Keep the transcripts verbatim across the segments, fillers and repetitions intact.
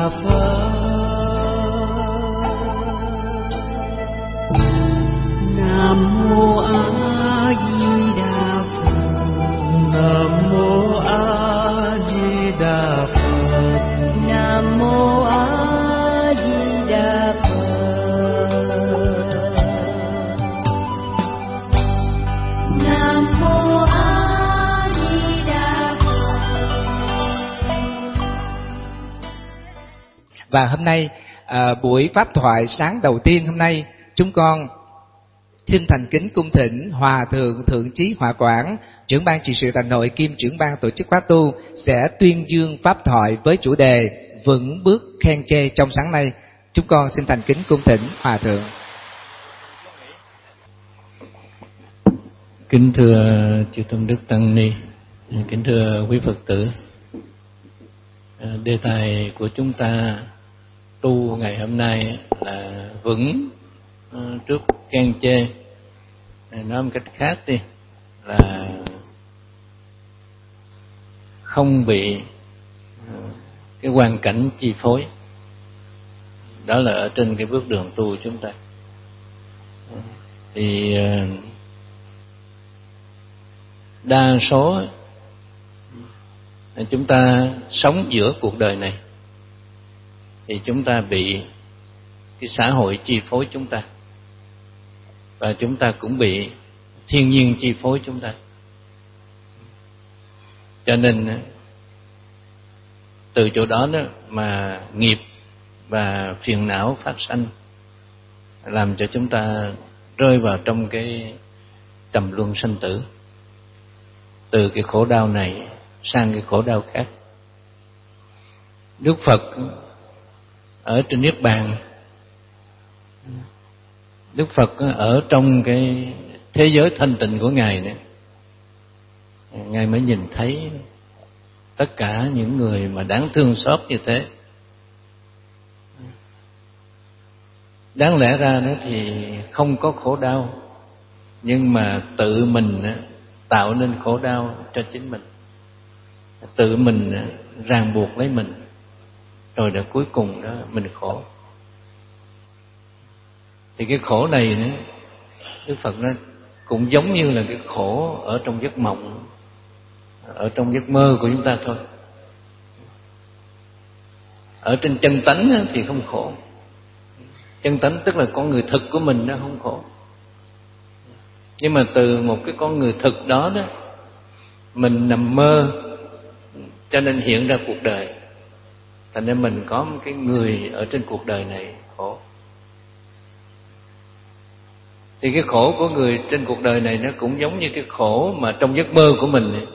Đà Phật. Nam mô A Di Đà Phật. Nam mô A Di Đà Phật. Nam mô A Di Đà Phật. Nam mô A Di Đà Phật. Và hôm nay à, buổi pháp thoại sáng đầu tiên hôm nay, chúng con xin thành kính cung thỉnh Hòa thượng Thượng Chí Hòa Quảng, trưởng ban trị sự tại nội kiêm trưởng ban tổ chức pháp tu sẽ tuyên dương pháp thoại với chủ đề vững bước khen chê trong sáng nay. Chúng con xin thành kính cung thỉnh Hòa thượng. Kính thưa chư tôn đức tăng ni, kính thưa quý Phật tử. Đề tài của chúng ta tu ngày hôm nay là vững trước khen chê. Nói một cách khác đi là không bị cái hoàn cảnh chi phối. Đó là ở trên cái bước đường tu chúng ta. Thì đa số chúng ta sống giữa cuộc đời này thì chúng ta bị cái xã hội chi phối chúng ta, và chúng ta cũng bị thiên nhiên chi phối chúng ta. Cho nên từ chỗ đó, đó mà nghiệp và phiền não phát sanh, làm cho chúng ta rơi vào trong cái trầm luân sanh tử, từ cái khổ đau này sang cái khổ đau khác. Đức Phật ở trên Niết Bàn, Đức Phật ở trong cái thế giới thanh tịnh của Ngài này, Ngài mới nhìn thấy tất cả những người mà đáng thương xót như thế. Đáng lẽ ra đó thì không có khổ đau, nhưng mà tự mình tạo nên khổ đau cho chính mình, tự mình ràng buộc lấy mình, rồi đến cuối cùng đó mình khổ. Thì cái khổ này nữa, Đức Phật nói cũng giống như là cái khổ ở trong giấc mộng, ở trong giấc mơ của chúng ta thôi. Ở trên chân tánh thì không khổ. Chân tánh tức là con người thực của mình nó không khổ. Nhưng mà từ một cái con người thực đó đó, mình nằm mơ cho nên hiện ra cuộc đời. Thành nên mình có một cái người ở trên cuộc đời này khổ. Thì cái khổ của người trên cuộc đời này nó cũng giống như cái khổ mà trong giấc mơ của mình.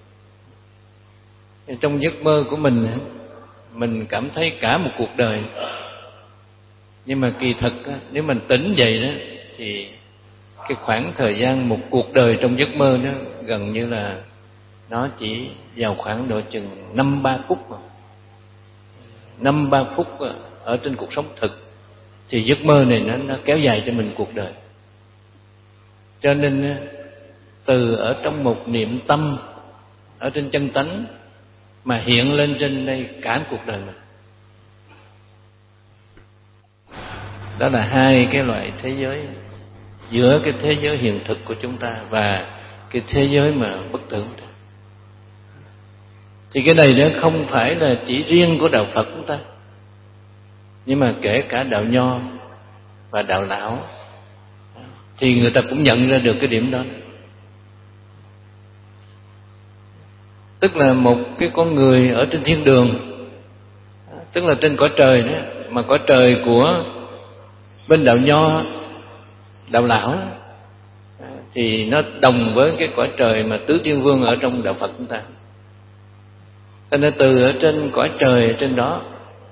Trong giấc mơ của mình, mình cảm thấy cả một cuộc đời. Nhưng mà kỳ thực nếu mình tỉnh dậy đó, thì cái khoảng thời gian một cuộc đời trong giấc mơ nó gần như là nó chỉ vào khoảng độ chừng năm ba phút mà. Năm ba phút ở trên cuộc sống thực, thì giấc mơ này nó, nó kéo dài cho mình cuộc đời. Cho nên từ ở trong một niệm tâm ở trên chân tánh mà hiện lên trên đây cả cuộc đời mình. Đó là hai cái loại thế giới, giữa cái thế giới hiện thực của chúng ta và cái thế giới mà bất tử. Thì cái này nó không phải là chỉ riêng của đạo Phật chúng ta, nhưng mà kể cả đạo Nho và đạo Lão thì người ta cũng nhận ra được cái điểm đó. Tức là một cái con người ở trên thiên đường, tức là trên cõi trời đó, mà cõi trời của bên đạo Nho, đạo Lão thì nó đồng với cái cõi trời mà tứ thiên vương ở trong đạo Phật chúng ta. Cho nên từ ở trên cõi trời ở trên đó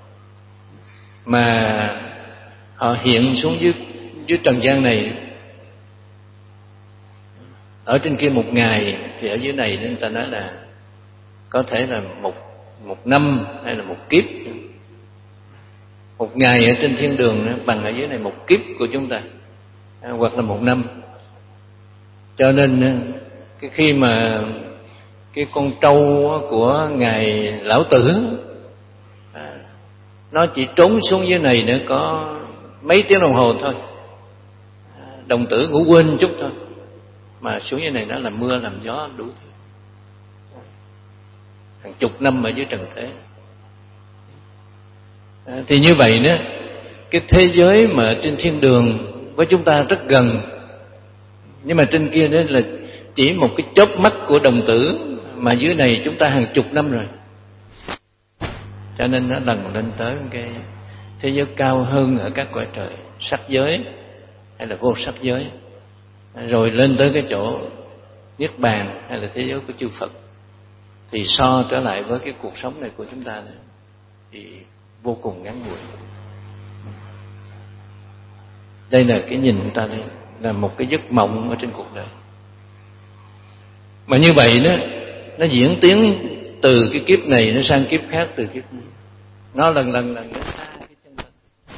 mà họ hiện xuống dưới dưới trần gian này, ở trên kia một ngày, thì ở dưới này nên ta nói là có thể là một một năm hay là một kiếp. Một ngày ở trên thiên đường bằng ở dưới này một kiếp của chúng ta, hoặc là một năm. Cho nên cái khi mà cái con trâu của ngài Lão Tử nó chỉ trốn xuống dưới này nữa có mấy tiếng đồng hồ thôi, đồng tử ngủ quên chút thôi, mà xuống dưới này nó làm mưa làm gió đủ thứ, hàng chục năm ở dưới trần thế. À, thì như vậy đó, cái thế giới mà ở trên thiên đường với chúng ta rất gần, nhưng mà trên kia đó là chỉ một cái chớp mắt của đồng tử, mà dưới này chúng ta hàng chục năm rồi. Cho nên nó lần lên tới cái thế giới cao hơn ở các cõi trời, sắc giới hay là vô sắc giới, rồi lên tới cái chỗ niết bàn hay là thế giới của chư Phật. Thì so trở lại với cái cuộc sống này của chúng ta này, thì vô cùng ngắn ngủi. Đây là cái nhìn chúng ta đây, là một cái giấc mộng ở trên cuộc đời. Mà như vậy đó, nó diễn tiến từ cái kiếp này nó sang kiếp khác, từ kiếp này nó lần lần lần nó xa cái chân tánh.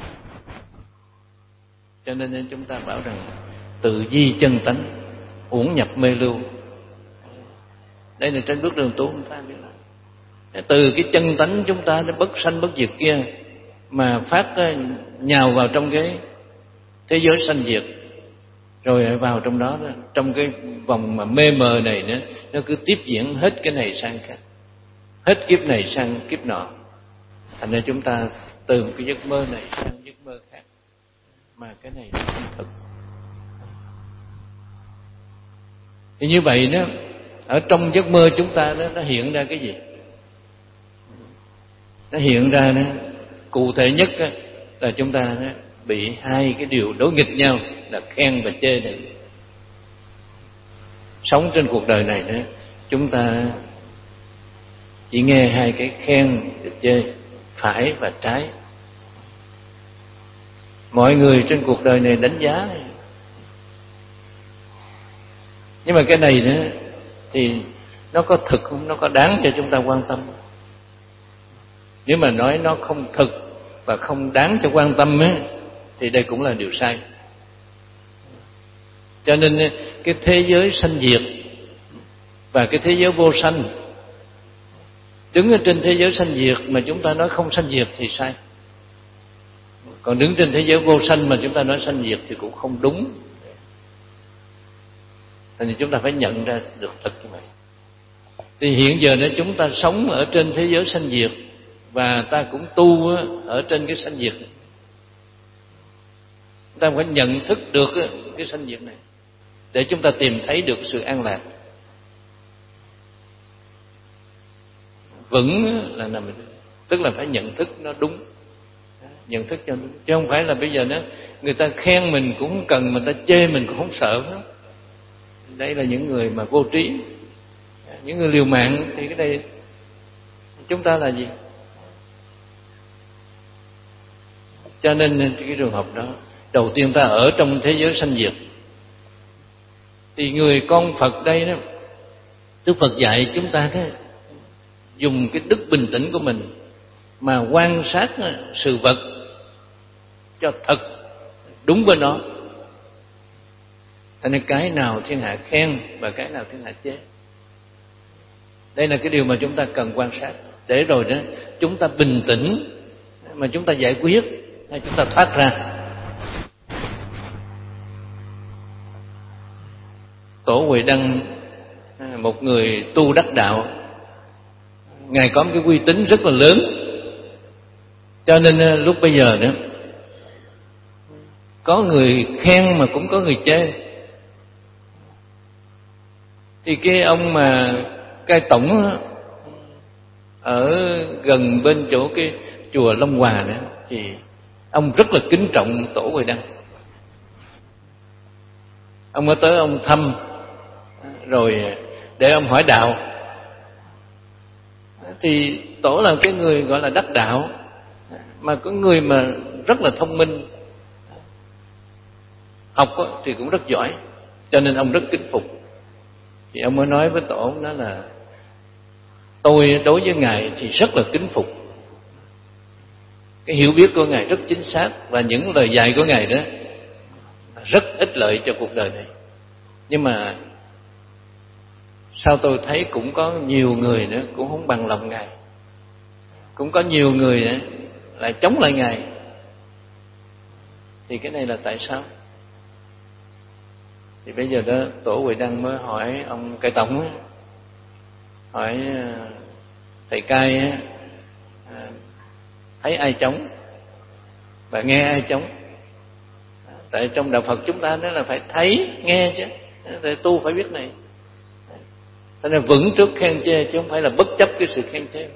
Cho nên chúng ta bảo rằng tự di chân tánh, uổng nhập mê lưu. Đây là trên bước đường tu chúng ta biết là từ cái chân tánh chúng ta nó bất sanh bất diệt kia mà phát nhào vào trong cái thế giới sanh diệt, rồi vào trong đó, trong cái vòng mà mê mờ này nữa, nó cứ tiếp diễn hết cái này sang khác, hết kiếp này sang kiếp nọ. Thành ra chúng ta từ một cái giấc mơ này sang giấc mơ khác, mà cái này là không thực. Thì như vậy đó, ở trong giấc mơ chúng ta đó, nó hiện ra cái gì? Nó hiện ra đó, cụ thể nhất đó, là chúng ta đó, bị hai cái điều đối nghịch nhau là khen và chê này. Sống trên cuộc đời này đó, chúng ta chỉ nghe hai cái khen và chê, phải và trái. Mọi người trên cuộc đời này đánh giá này. Nhưng mà cái này nữa thì nó có thực không? Nó có đáng cho chúng ta quan tâm? Nếu mà nói nó không thực và không đáng cho quan tâm ấy, thì đây cũng là điều sai. Cho nên cái thế giới sanh diệt và cái thế giới vô sanh, đứng ở trên thế giới sanh diệt mà chúng ta nói không sanh diệt thì sai. Còn đứng trên thế giới vô sanh mà chúng ta nói sanh diệt thì cũng không đúng. Thì chúng ta phải nhận ra được thật như vậy. Thì hiện giờ nếu chúng ta sống ở trên thế giới sanh diệt và ta cũng tu ở trên cái sanh diệt, chúng ta phải nhận thức được cái sanh diệt này để chúng ta tìm thấy được sự an lạc. Vững là nằm, tức là phải nhận thức nó đúng, nhận thức cho đúng, chứ không phải là bây giờ đó người ta khen mình cũng không cần, mà người ta chê mình cũng không sợ nữa. Đây là những người mà vô trí, những người liều mạng. Thì cái đây chúng ta là gì? Cho nên cái trường hợp đó, đầu tiên ta ở trong thế giới sanh diệt, thì người con Phật đây đó, Đức Phật dạy chúng ta đó, dùng cái đức bình tĩnh của mình mà quan sát sự vật cho thật đúng với nó. Thành nên cái nào thiên hạ khen và cái nào thiên hạ chê. Đây là cái điều mà chúng ta cần quan sát, để rồi đó chúng ta bình tĩnh mà chúng ta giải quyết, hay chúng ta thoát ra. Tổ Huệ Đăng, một người tu đắc đạo, Ngài có một cái uy tín rất là lớn. Cho nên lúc bây giờ đó, có người khen mà cũng có người chê. Thì cái ông mà cai tổng ở gần bên chỗ cái chùa Long Hòa đó, thì ông rất là kính trọng Tổ Huệ Đăng. Ông mới tới ông thăm, rồi để ông hỏi đạo. Thì Tổ là cái người gọi là đắc đạo, mà có người mà rất là thông minh, học thì cũng rất giỏi, cho nên ông rất kính phục. Thì ông mới nói với Tổ đó là tôi đối với Ngài thì rất là kính phục. Cái hiểu biết của Ngài rất chính xác, và những lời dạy của Ngài đó rất ích lợi cho cuộc đời này. Nhưng mà sao tôi thấy cũng có nhiều người nữa cũng không bằng lòng Ngài. Cũng có nhiều người nữa lại chống lại Ngài. Thì cái này là tại sao? Thì bây giờ đó Tổ Huệ Đăng mới hỏi ông Cai Tổng á, hỏi thầy Cai á, thấy ai chống và nghe ai chống? Tại trong đạo Phật chúng ta nói là phải thấy nghe chứ, tại tu phải biết này. Thế nên vững trước khen chê chứ không phải là bất chấp cái sự khen chê.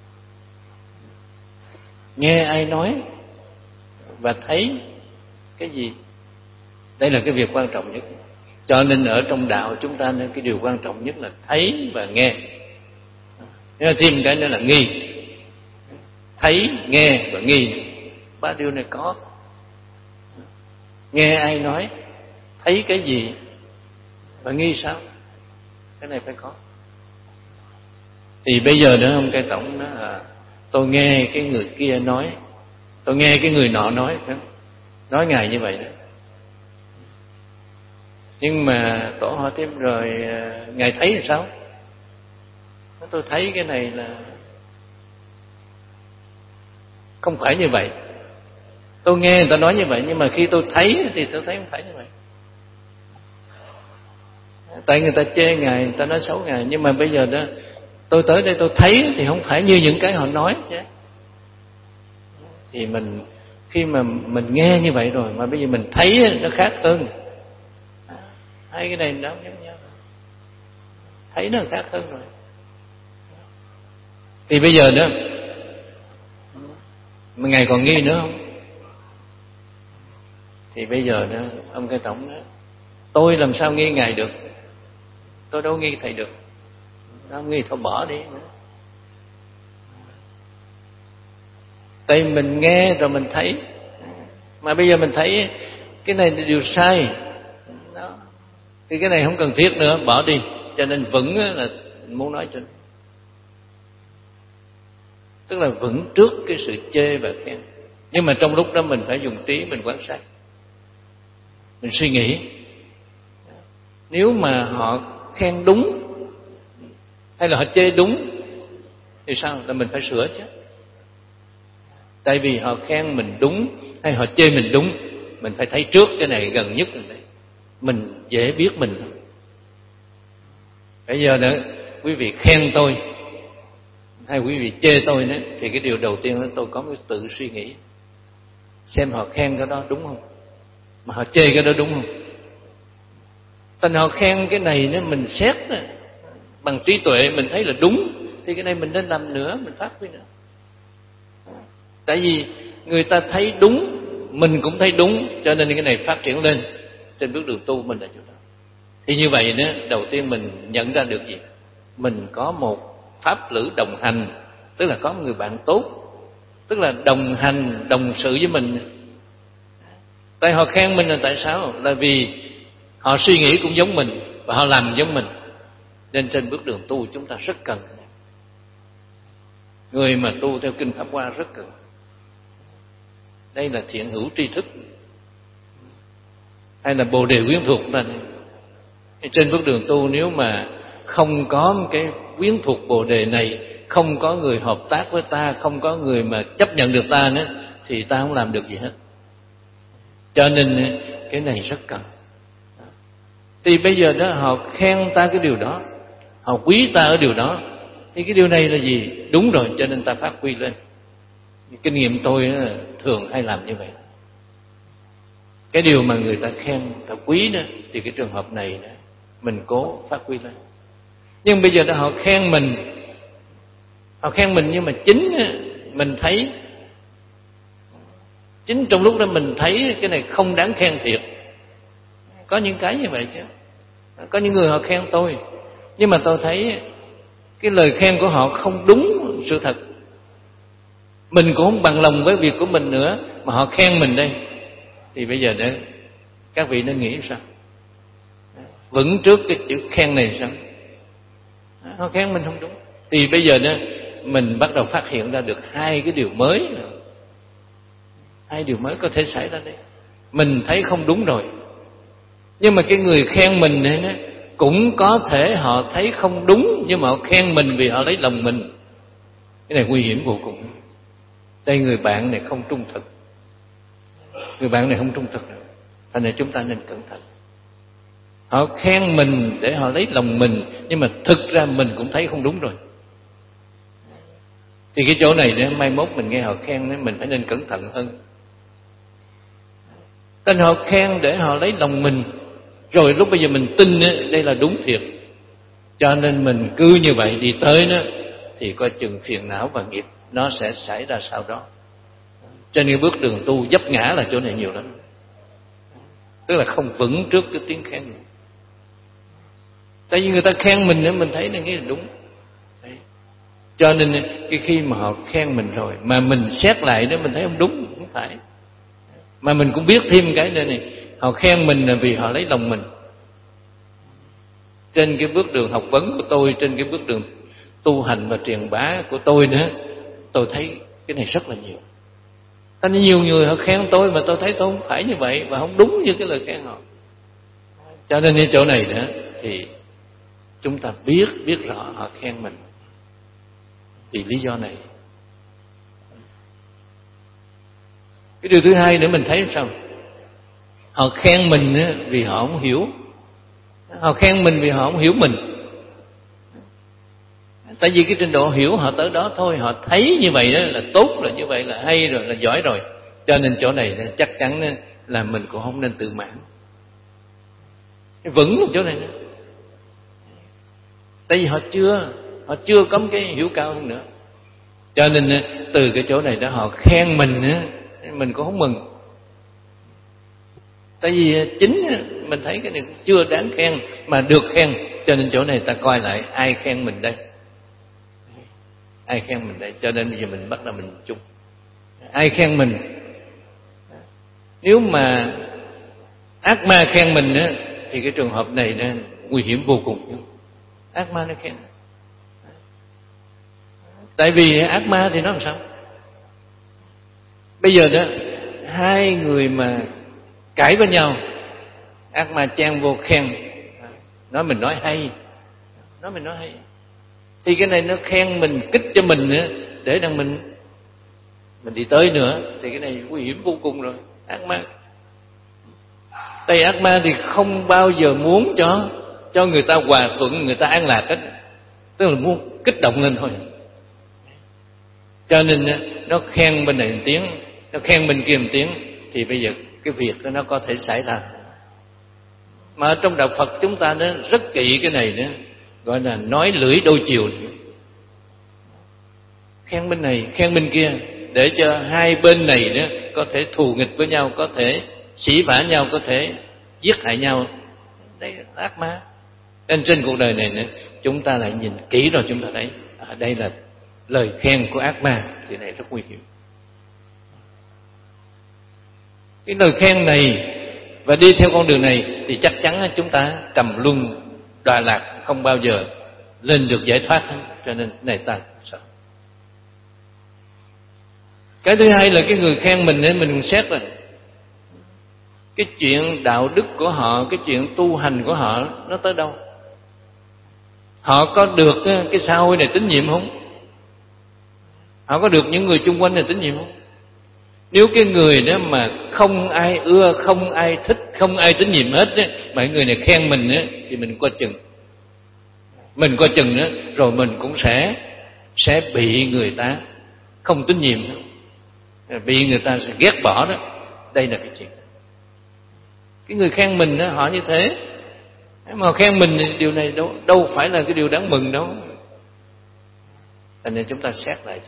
Nghe ai nói và thấy cái gì, đây là cái việc quan trọng nhất. Cho nên ở trong đạo chúng ta nên cái điều quan trọng nhất là thấy và nghe. Nếu thêm cái nữa là nghi. Thấy, nghe và nghi, ba điều này có. Nghe ai nói, thấy cái gì và nghi sao, cái này phải có. Thì bây giờ nữa ông Cai Tổng nói là tôi nghe cái người kia nói, tôi nghe cái người nọ nói, nói Ngài như vậy đó. Nhưng mà Tổ hỏi thêm rồi Ngài thấy làm sao? Tôi thấy cái này là không phải như vậy. Tôi nghe người ta nói như vậy, nhưng mà khi tôi thấy thì tôi thấy không phải như vậy. Tại người ta chê Ngài, người ta nói xấu Ngài, nhưng mà bây giờ đó tôi tới đây tôi thấy thì không phải như những cái họ nói chứ. Thì mình khi mà mình nghe như vậy rồi mà bây giờ mình thấy nó khác hơn. Hai cái này nó không giống nhau. Thấy nó khác hơn rồi. Thì bây giờ đó mà Ngài còn nghi nữa không? Thì bây giờ đó ông Cai Tổng nói tôi làm sao nghi Ngài được? Tôi đâu nghi Thầy được. Nó nghi thôi bỏ đi. Tại mình nghe rồi mình thấy, mà bây giờ mình thấy cái này là điều sai đó. Thì cái này không cần thiết nữa, bỏ đi. Cho nên vững là muốn nói cho, tức là vững trước cái sự chê và khen. Nhưng mà trong lúc đó mình phải dùng trí mình quan sát, mình suy nghĩ. Nếu mà họ khen đúng hay là họ chê đúng thì sao? Là mình phải sửa chứ. Tại vì họ khen mình đúng hay họ chê mình đúng, mình phải thấy trước cái này gần nhất rồi đấy. Mình dễ biết mình. Bây giờ nữa quý vị khen tôi hay quý vị chê tôi nữa, thì cái điều đầu tiên là tôi có cái tự suy nghĩ xem họ khen cái đó đúng không, mà họ chê cái đó đúng không. Thành họ khen cái này nữa, mình xét nữa, bằng trí tuệ mình thấy là đúng, thì cái này mình nên làm nữa, mình phát huy nữa. Tại vì người ta thấy đúng, mình cũng thấy đúng, cho nên cái này phát triển lên trên bước đường tu mình là chỗ đó. Thì như vậy nữa, đầu tiên mình nhận ra được gì? Mình có một pháp lữ đồng hành, tức là có một người bạn tốt, tức là đồng hành, đồng sự với mình. Tại họ khen mình là tại sao? Là vì họ suy nghĩ cũng giống mình và họ làm giống mình. Nên trên bước đường tu chúng ta rất cần. Người mà tu theo Kinh Pháp Hoa rất cần. Đây là thiện hữu tri thức, hay là Bồ Đề quyến thuộc ta này. Trên bước đường tu nếu mà không có cái quyến thuộc Bồ Đề này, không có người hợp tác với ta, không có người mà chấp nhận được ta nữa, thì ta không làm được gì hết. Cho nên cái này rất cần. Thì bây giờ đó họ khen ta cái điều đó, họ quý ta ở điều đó, thì cái điều này là gì? Đúng rồi, cho nên ta phát huy lên. Kinh nghiệm tôi thường hay làm như vậy. Cái điều mà người ta khen, ta quý đó, thì cái trường hợp này đó, mình cố phát huy lên. Nhưng bây giờ đó họ khen mình, họ khen mình nhưng mà chính mình thấy, chính trong lúc đó mình thấy cái này không đáng khen thiệt. Có những cái như vậy chứ. Có những người họ khen tôi, nhưng mà tôi thấy cái lời khen của họ không đúng sự thật. Mình cũng không bằng lòng với việc của mình nữa, mà họ khen mình đây. Thì bây giờ để các vị nên nghĩ sao? Vững trước cái chữ khen này sao? Họ khen mình không đúng. Thì bây giờ đó mình bắt đầu phát hiện ra được hai cái điều mới nữa. Hai điều mới có thể xảy ra đây. Mình thấy không đúng rồi, nhưng mà cái người khen mình này đó, cũng có thể họ thấy không đúng, nhưng mà họ khen mình vì họ lấy lòng mình. Cái này nguy hiểm vô cùng. Đây người bạn này không trung thực, người bạn này không trung thực, thành ra chúng ta nên cẩn thận. Họ khen mình để họ lấy lòng mình, nhưng mà thực ra mình cũng thấy không đúng rồi. Thì cái chỗ này để mai mốt mình nghe họ khen, mình phải nên cẩn thận hơn. Nên họ khen để họ lấy lòng mình, rồi lúc bây giờ mình tin đây là đúng thiệt, cho nên mình cứ như vậy đi tới đó, thì coi chừng phiền não và nghiệp nó sẽ xảy ra sau đó. Trên cái bước đường tu vấp ngã là chỗ này nhiều lắm, tức là không vững trước cái tiếng khen này. Tại vì người ta khen mình nữa, mình thấy là nghĩ là đúng. Đấy. Cho nên cái khi mà họ khen mình rồi mà mình xét lại đó, mình thấy không đúng, không phải. Mà mình cũng biết thêm cái nữa này, họ khen mình là vì họ lấy lòng mình. Trên cái bước đường học vấn của tôi, trên cái bước đường tu hành và truyền bá của tôi nữa, tôi thấy cái này rất là nhiều. Thế nên nhiều người họ khen tôi mà tôi thấy tôi không phải như vậy, và không đúng như cái lời khen họ. Cho nên cái chỗ này nữa thì chúng ta biết biết rõ họ khen mình vì lý do này. Cái điều thứ hai nữa mình thấy sao? Họ khen mình vì họ không hiểu. Họ khen mình vì họ không hiểu mình. Tại vì cái trình độ hiểu họ tới đó thôi, họ thấy như vậy đó là tốt, là như vậy là hay rồi, là giỏi rồi. Cho nên chỗ này chắc chắn là mình cũng không nên tự mãn. Vững ở chỗ này nữa. Tại vì họ chưa họ chưa có cái hiểu cao hơn nữa. Cho nên từ cái chỗ này đó họ khen mình, mình cũng không mừng. Tại vì chính mình thấy cái này chưa đáng khen mà được khen. Cho nên chỗ này ta coi lại ai khen mình đây, ai khen mình đây. Cho nên bây giờ mình bắt đầu mình chung ai khen mình. Nếu mà ác ma khen mình á, thì cái trường hợp này nó nguy hiểm vô cùng. Ác ma nó khen. Tại vì ác ma thì nó làm sao? Bây giờ đó hai người mà cãi với nhau, ác ma chen vô khen, nói mình nói hay, nói mình nói hay, thì cái này nó khen mình, kích cho mình nữa, để rằng mình mình đi tới nữa, thì cái này nguy hiểm vô cùng rồi. Ác ma, đây ác ma thì không bao giờ muốn cho cho người ta hòa thuận, người ta an lạc hết, tức là muốn kích động lên thôi. Cho nên nó khen bên này một tiếng, nó khen bên kia một tiếng, thì bây giờ cái việc đó nó có thể xảy ra. Mà trong đạo Phật chúng ta nó rất kỵ cái này nữa, gọi là nói lưỡi đôi chiều. Khen bên này, khen bên kia, để cho hai bên này nữa có thể thù nghịch với nhau, có thể sỉ vả nhau, có thể giết hại nhau. Đây là ác ma. Nên trên cuộc đời này nữa, chúng ta lại nhìn kỹ rồi chúng ta thấy à, đây là lời khen của ác ma, thì này rất nguy hiểm. Cái lời khen này và đi theo con đường này thì chắc chắn chúng ta trầm luân đọa lạc, không bao giờ lên được giải thoát. Cho nên này ta sợ. Cái thứ hai là cái người khen mình nên mình xét rồi cái chuyện đạo đức của họ, cái chuyện tu hành của họ nó tới đâu. Họ có được cái xã hội này tín nhiệm không? Họ có được những người chung quanh này tín nhiệm không? Nếu cái người đó mà không ai ưa, không ai thích, không ai tín nhiệm hết á, mà người này khen mình á, thì mình coi chừng. Mình coi chừng á, rồi mình cũng sẽ sẽ bị người ta không tín nhiệm, bị người ta sẽ ghét bỏ đó. Đây là cái chuyện. Cái người khen mình á, họ như thế, mà khen mình thì điều này đâu đâu phải là cái điều đáng mừng đâu. Thành nên chúng ta xét lại.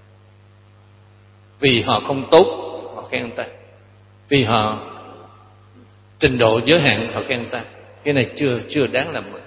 Vì họ không tốt họ khen người ta, vì họ trình độ giới hạn họ khen người ta, cái này chưa chưa đáng làm mừng.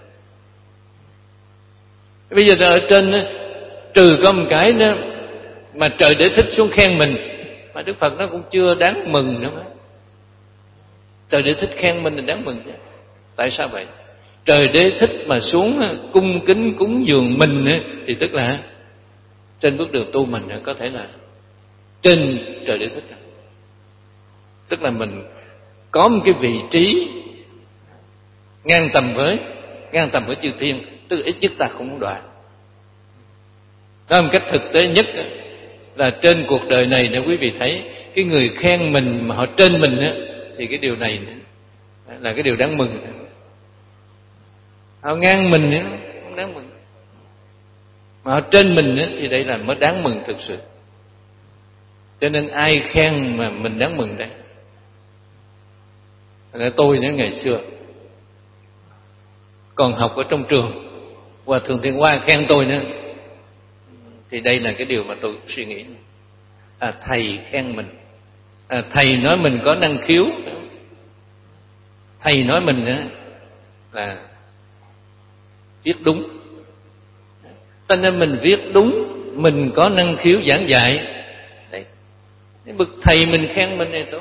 Bây giờ ở trên trừ có một cái đó mà trời để thích xuống khen mình, mà Đức Phật nó cũng chưa đáng mừng nữa. Trời để thích khen mình thì đáng mừng chứ. Tại sao vậy? Trời đế thích mà xuống cung kính cúng dường mình thì tức là trên bước đường tu mình có thể là trên trời đế thích, tức là mình có một cái vị trí ngang tầm với ngang tầm với chư thiên, tức ít nhất ta không đọa. Đó một cách thực tế nhất là trên cuộc đời này nếu quý vị thấy cái người khen mình mà họ trên mình á, thì cái điều này là cái điều đáng mừng. Họ ngang mình á không đáng mừng, mà họ trên mình á, thì đây là mới đáng mừng thực sự. Cho nên ai khen mà mình đáng mừng đây. Là tôi nữa ngày xưa còn học ở trong trường, Hòa Thượng Thiện Hoa khen tôi nữa, thì đây là cái điều mà tôi suy nghĩ. À, thầy khen mình, à, thầy nói mình có năng khiếu, thầy nói mình á, là viết đúng. Cho nên mình viết đúng, mình có năng khiếu giảng dạy. Đấy, bậc thầy mình khen mình này tốt.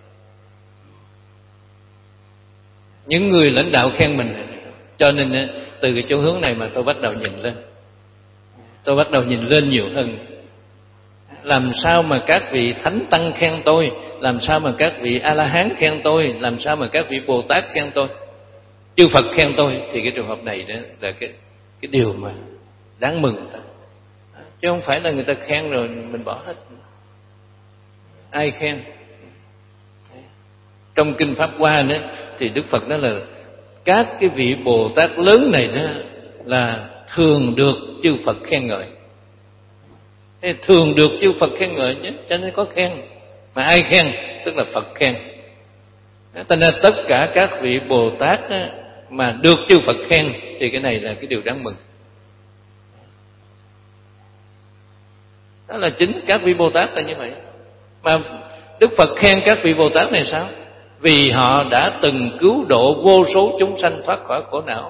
Những người lãnh đạo khen mình. Cho nên từ cái chỗ hướng này mà tôi bắt đầu nhìn lên. Tôi bắt đầu nhìn lên nhiều hơn. Làm sao mà các vị Thánh Tăng khen tôi, làm sao mà các vị A-la-hán khen tôi, làm sao mà các vị Bồ Tát khen tôi, chư Phật khen tôi, thì cái trường hợp này đó là cái, cái điều mà đáng mừng người ta. Chứ không phải là người ta khen rồi mình bỏ hết. Ai khen? Trong Kinh Pháp Hoa nữa thì Đức Phật nói là các cái vị Bồ Tát lớn này đó là thường được chư Phật khen ngợi. Thế thường được chư Phật khen ngợi nhé, cho nên có khen. Mà ai khen? Tức là Phật khen. Cho nên tất cả các vị Bồ Tát mà được chư Phật khen thì cái này là cái điều đáng mừng. Đó là chính các vị Bồ Tát là như vậy. Mà Đức Phật khen các vị Bồ Tát này sao? Vì họ đã từng cứu độ vô số chúng sanh thoát khỏi khổ não.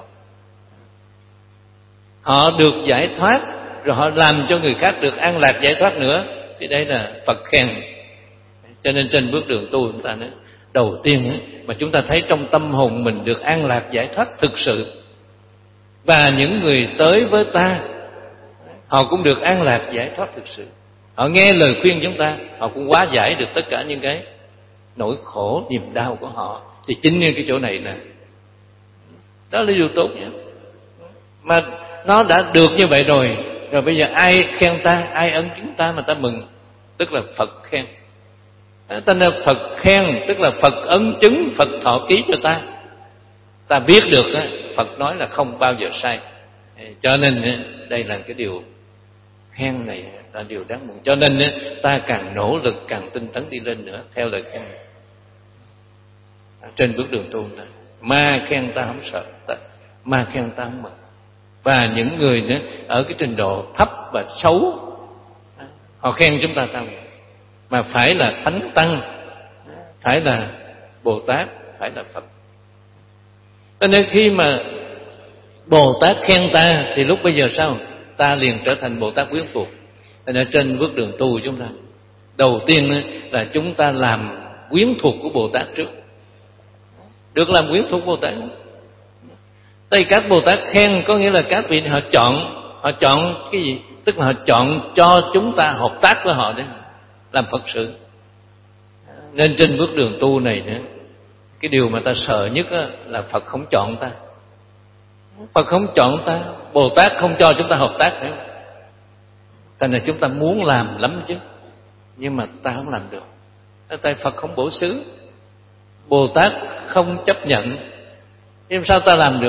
Họ được giải thoát, rồi họ làm cho người khác được an lạc giải thoát nữa. Thì đây là Phật khen. Cho nên trên bước đường tu chúng ta nói, đầu tiên mà chúng ta thấy trong tâm hồn mình được an lạc giải thoát thực sự, và những người tới với ta họ cũng được an lạc giải thoát thực sự. Họ nghe lời khuyên chúng ta, họ cũng hóa giải được tất cả những cái nỗi khổ, niềm đau của họ. Thì chính như cái chỗ này nè, đó là điều tốt nhé. Mà nó đã được như vậy rồi, rồi bây giờ ai khen ta, ai ân chứng ta mà ta mừng, tức là Phật khen. Tên là Phật khen, tức là Phật ấn chứng, Phật thọ ký cho ta. Ta biết được Phật nói là không bao giờ sai. Cho nên đây là cái điều khen này là điều đáng mừng. Cho nên ta càng nỗ lực, càng tinh tấn đi lên nữa theo lời khen này. Trên bước đường tu này, ma khen ta không sợ, ta, ma khen ta không mừng. Và những người nữa ở cái trình độ thấp và xấu, họ khen chúng ta ta mừng. Mà phải là Thánh Tăng, phải là Bồ Tát, phải là Phật. Cho nên khi mà Bồ Tát khen ta thì lúc bây giờ sao? Ta liền trở thành Bồ Tát quyến thuộc. Cho nên trên bước đường tu chúng ta, đầu tiên là chúng ta làm quyến thuộc của Bồ Tát trước. Được làm quyến thuộc Bồ Tát. Đây các Bồ Tát khen có nghĩa là các vị họ chọn, họ chọn cái gì? Tức là họ chọn cho chúng ta hợp tác với họ đấy, làm Phật sự. Nên trên bước đường tu này nữa, cái điều mà ta sợ nhất là Phật không chọn ta. Phật không chọn ta, Bồ Tát không cho chúng ta hợp tác nữa. Thành ra chúng ta muốn làm lắm chứ, nhưng mà ta không làm được. Tại Phật không bổ xứ, Bồ Tát không chấp nhận, nhưng sao ta làm được?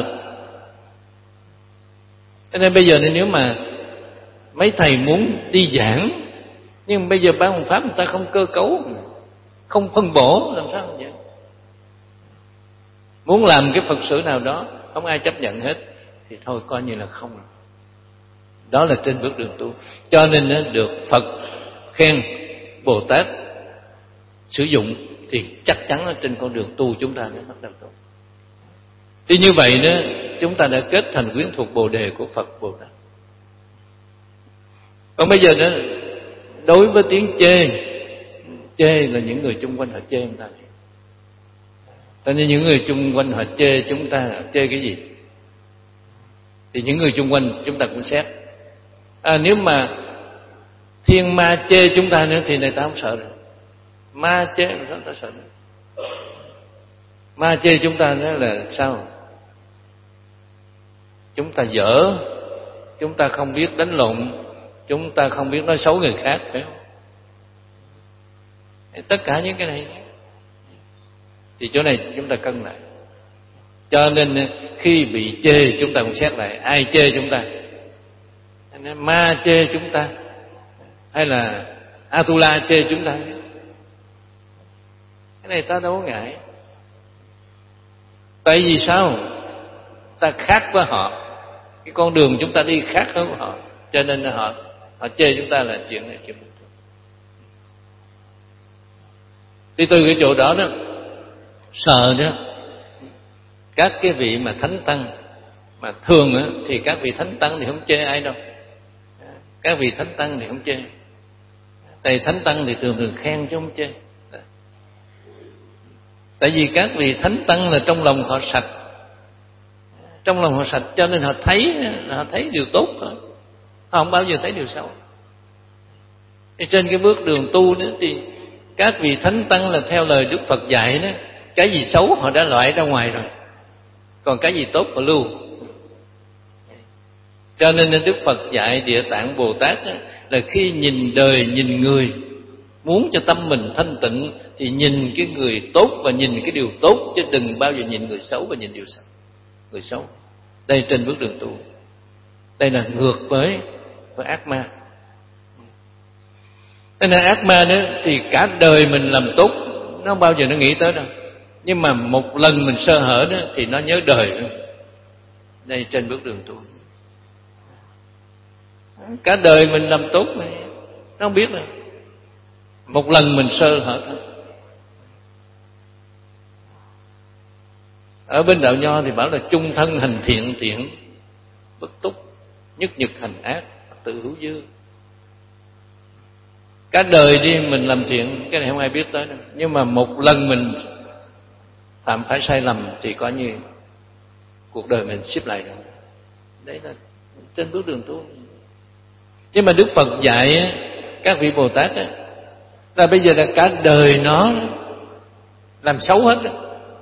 Cho nên bây giờ nếu mà mấy thầy muốn đi giảng, nhưng bây giờ ban Hoằng Pháp người ta không cơ cấu, không phân bổ, làm sao vậy? Muốn làm cái Phật sự nào đó không ai chấp nhận hết thì thôi coi như là không. Đó là trên bước đường tu. Cho nên nó được Phật khen, Bồ Tát sử dụng thì chắc chắn là trên con đường tu chúng ta mới bắt đầu tu. Thì như vậy đó, chúng ta đã kết thành quyến thuộc Bồ đề của Phật Bồ Tát. Còn bây giờ đó, đối với tiếng chê, chê là những người chung quanh họ chê chúng ta. Cho nên những người chung quanh họ chê chúng ta, chê cái gì? Thì những người chung quanh chúng ta cũng xét. À, nếu mà thiên ma chê chúng ta nữa thì người ta không sợ rồi. Ma chê mà sao ta sợ nữa? Ma chê chúng ta nữa là sao? Chúng ta dở, chúng ta không biết đánh lộn, chúng ta không biết nói xấu người khác, phải không? Tất cả những cái này thì chỗ này chúng ta cân lại. Cho nên khi bị chê chúng ta cũng xét lại ai chê chúng ta. Ma chê chúng ta hay là Atula chê chúng ta, cái này ta đâu có ngại. Tại vì sao? Ta khác với họ, cái con đường chúng ta đi khác hơn với họ, cho nên họ họ chê chúng ta là chuyện này chuyện bình thường. Đi từ cái chỗ đó đó sợ đó, các cái vị mà thánh tăng mà thường á, thì các vị thánh tăng thì không chê ai đâu. Các vị thánh tăng thì không chê. Tại thánh tăng thì thường thường khen chứ không chê. Tại vì các vị thánh tăng là trong lòng họ sạch, trong lòng họ sạch cho nên họ thấy họ thấy điều tốt thôi, họ không bao giờ thấy điều xấu. Thì trên cái bước đường tu nữa thì các vị thánh tăng là theo lời Đức Phật dạy đó, cái gì xấu họ đã loại ra ngoài rồi, còn cái gì tốt họ lưu. Cho nên Đức Phật dạy Địa Tạng Bồ Tát đó, là khi nhìn đời nhìn người, muốn cho tâm mình thanh tịnh thì nhìn cái người tốt và nhìn cái điều tốt, chứ đừng bao giờ nhìn người xấu và nhìn điều xấu. Người xấu đây trên bước đường tu, đây là ngược với với ác ma. Thế nên ác ma đó thì cả đời mình làm tốt nó không bao giờ nó nghĩ tới đâu, nhưng mà một lần mình sơ hở đó thì nó nhớ đời nữa. Đây trên bước đường tu, cả đời mình làm tốt này nó không biết đâu, một lần mình sơ hở thôi. Ở bên đạo Nho thì bảo là chung thân hành thiện thiện bất túc, nhất nhật hành ác tự hữu dư. Cả đời đi mình làm thiện, cái này không ai biết tới đâu, nhưng mà một lần mình phạm phải sai lầm thì coi như cuộc đời mình xếp lại rồi. Đấy là trên bước đường tu. Nhưng mà Đức Phật dạy các vị Bồ Tát á, là bây giờ là cả đời nó làm xấu hết á,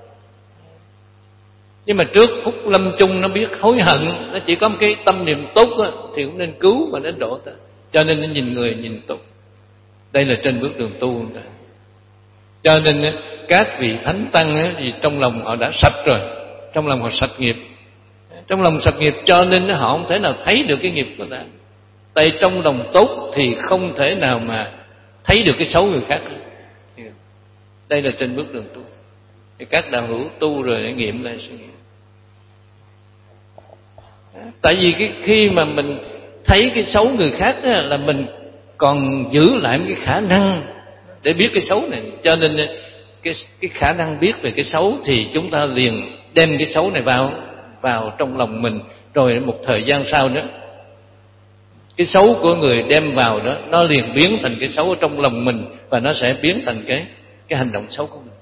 nhưng mà trước phút lâm chung nó biết hối hận, nó chỉ có một cái tâm niệm tốt á, thì cũng nên cứu và nên độ ta. Cho nên nó nhìn người nhìn tốt. Đây là trên bước đường tu. Cho nên các vị thánh tăng á, thì trong lòng họ đã sạch rồi, trong lòng họ sạch nghiệp, trong lòng sạch nghiệp cho nên họ không thể nào thấy được cái nghiệp của ta. Tại trong lòng tốt thì không thể nào mà thấy được cái xấu người khác. Đây là trên bước đường tu. Thì các đạo hữu tu rồi để nghiệm lại suy nghĩ. Tại vì cái khi mà mình thấy cái xấu người khác á, là mình còn giữ lại một cái khả năng để biết cái xấu này, cho nên cái cái khả năng biết về cái xấu thì chúng ta liền đem cái xấu này vào vào trong lòng mình, rồi một thời gian sau nữa cái xấu của người đem vào đó nó liền biến thành cái xấu ở trong lòng mình, và nó sẽ biến thành cái cái hành động xấu của mình.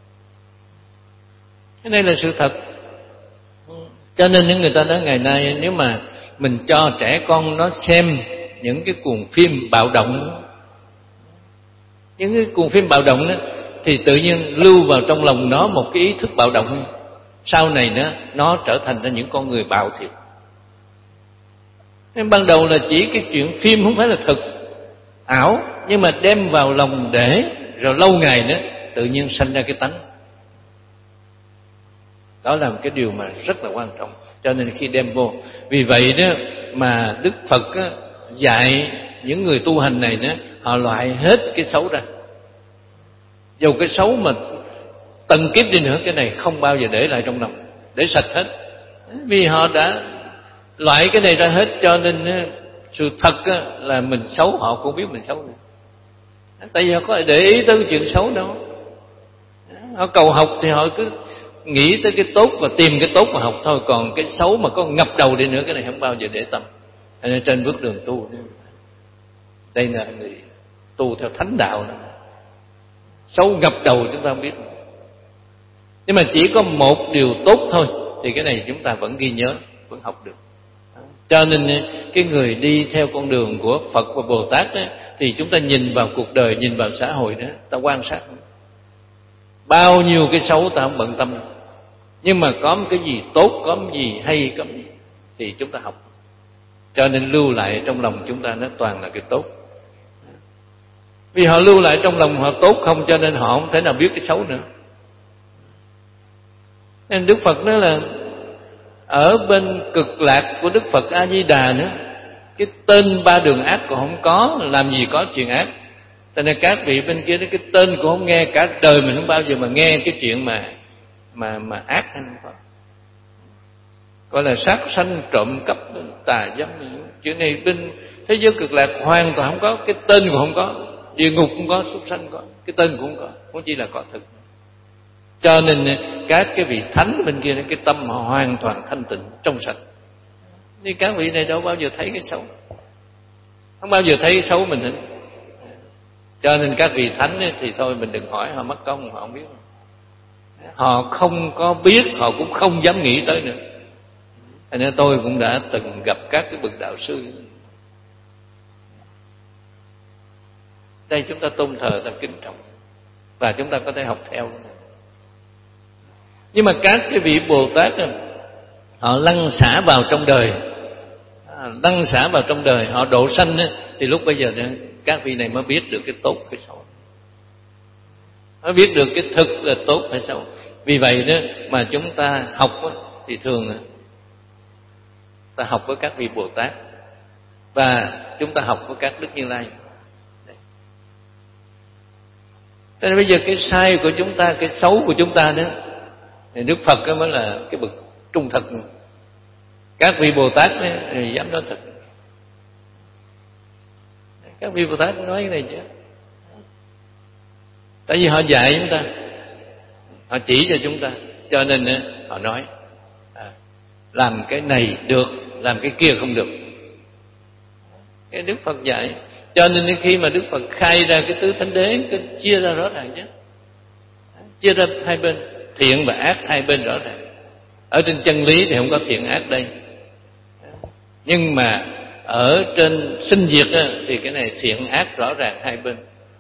Cái này là sự thật. Cho nên những người ta nói ngày nay nếu mà mình cho trẻ con nó xem những cái cuồng phim bạo động, những cái cuồng phim bạo động đó, thì tự nhiên lưu vào trong lòng nó một cái ý thức bạo động. Sau này nó nó trở thành ra những con người bạo thiệt. Nên ban đầu là chỉ cái chuyện phim không phải là thực, ảo, nhưng mà đem vào lòng để rồi lâu ngày nữa tự nhiên sanh ra cái tánh. Đó là một cái điều mà rất là quan trọng. Cho nên khi đem vô, vì vậy đó mà Đức Phật á, dạy những người tu hành này đó, họ loại hết cái xấu ra. Dù cái xấu mà tầng kiếp đi nữa, cái này không bao giờ để lại trong lòng, để sạch hết. Vì họ đã loại cái này ra hết, cho nên á, sự thật á, là mình xấu họ cũng biết mình xấu nữa. Tại vì họ có để ý tới cái chuyện xấu đâu. Họ cầu học thì họ cứ nghĩ tới cái tốt và tìm cái tốt mà học thôi, còn cái xấu mà có ngập đầu đi nữa, cái này không bao giờ để tâm. Cho nên trên bước đường tu, đây là người tu theo thánh đạo đó. Xấu ngập đầu chúng ta không biết, nhưng mà chỉ có một điều tốt thôi thì cái này chúng ta vẫn ghi nhớ, vẫn học được. Cho nên cái người đi theo con đường của Phật và Bồ Tát đó, thì chúng ta nhìn vào cuộc đời, nhìn vào xã hội đó, ta quan sát bao nhiêu cái xấu ta không bận tâm, nhưng mà có một cái gì tốt, có một gì hay, có một gì thì chúng ta học. Cho nên lưu lại trong lòng chúng ta nó toàn là cái tốt. Vì họ lưu lại trong lòng họ tốt không, cho nên họ không thể nào biết cái xấu nữa. Nên Đức Phật nói là ở bên cực lạc của Đức Phật A Di Đà nữa, cái tên ba đường ác cũng không có, làm gì có chuyện ác. Cho nên các vị bên kia cái tên cũng không nghe, cả đời mình không bao giờ mà nghe cái chuyện mà mà mà ác hay không có. Gọi là sát sanh, trộm cắp, tà dâm, chuyện này bên thế giới cực lạc hoàn toàn không có, cái tên cũng không có. Địa ngục cũng có, súc sanh có, cái tên cũng không có, không chỉ là có thực. Cho nên các cái vị thánh bên kia cái tâm họ hoàn toàn thanh tịnh trong sạch. Nhưng các vị này đâu bao giờ thấy cái xấu, không bao giờ thấy cái xấu mình hết. Cho nên các vị thánh ấy, thì thôi mình đừng hỏi, họ mất công, họ không biết. Họ không có biết, họ cũng không dám nghĩ tới nữa. Thành nên tôi cũng đã từng gặp các cái bậc đạo sư. Đây chúng ta tôn thờ, ta kính trọng, và chúng ta có thể học theo. Nhưng mà các cái vị Bồ Tát này, họ lăn xả vào trong đời, lăn xả vào trong đời, họ độ sanh ấy, thì lúc bây giờ các vị này mới biết được cái tốt cái xấu, mới biết được cái thực là tốt hay xấu. Vì vậy đó mà chúng ta học đó, thì thường ta học với các vị Bồ Tát và chúng ta học với các Đức Như Lai. Cho nên bây giờ cái sai của chúng ta, cái xấu của chúng ta đó, thì Đức Phật mới là cái bậc trung thực. Các vị Bồ Tát ấy, thì dám nói thật. Các vị Bồ Tát nói cái này chứ. Tại vì họ dạy chúng ta, họ chỉ cho chúng ta, cho nên họ nói à, làm cái này được, làm cái kia không được. Cái Đức Phật dạy. Cho nên khi mà Đức Phật khai ra cái tứ thánh đế, cái chia ra rõ ràng chứ, chia ra hai bên, thiện và ác hai bên rõ ràng. Ở trên chân lý thì không có thiện ác đây, nhưng mà ở trên sinh diệt thì cái này thiện ác rõ ràng hai bên.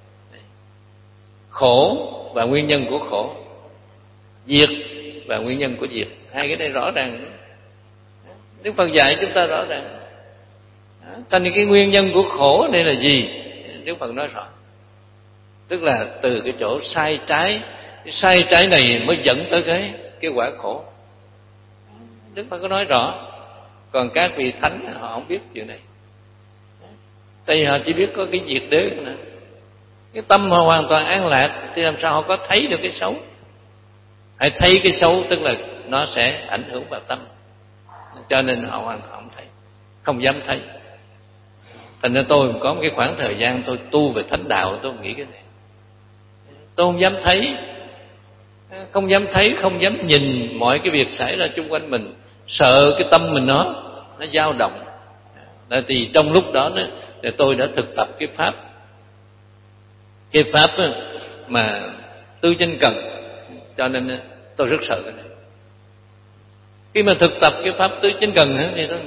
Khổ và nguyên nhân của khổ, diệt và nguyên nhân của diệt, hai cái này rõ ràng. Đức Phật dạy chúng ta rõ ràng. Thành cái nguyên nhân của khổ đây là gì? Đức Phật nói rõ. Tức là từ cái chỗ sai trái, cái sai trái này mới dẫn tới cái cái quả khổ. Đức Phật có nói rõ. Còn các vị thánh họ không biết chuyện này. Tại vì họ chỉ biết có cái diệt đế nữa. Cái tâm họ hoàn toàn an lạc thì làm sao họ có thấy được cái xấu? Hãy thấy cái xấu tức là nó sẽ ảnh hưởng vào tâm. Cho nên họ hoàn toàn không thấy, không dám thấy. Thành ra tôi có một cái khoảng thời gian tôi tu về thánh đạo, tôi nghĩ cái này. Tôi không dám thấy, không dám thấy, không dám nhìn mọi cái việc xảy ra xung quanh mình, sợ cái tâm mình nó nó dao động. Thì trong lúc đó, đó thì tôi đã thực tập cái pháp, cái pháp mà tư chân cần, cho nên tôi rất sợ cái này. Khi mà thực tập cái pháp tứ chánh cần thì tôi nghĩ,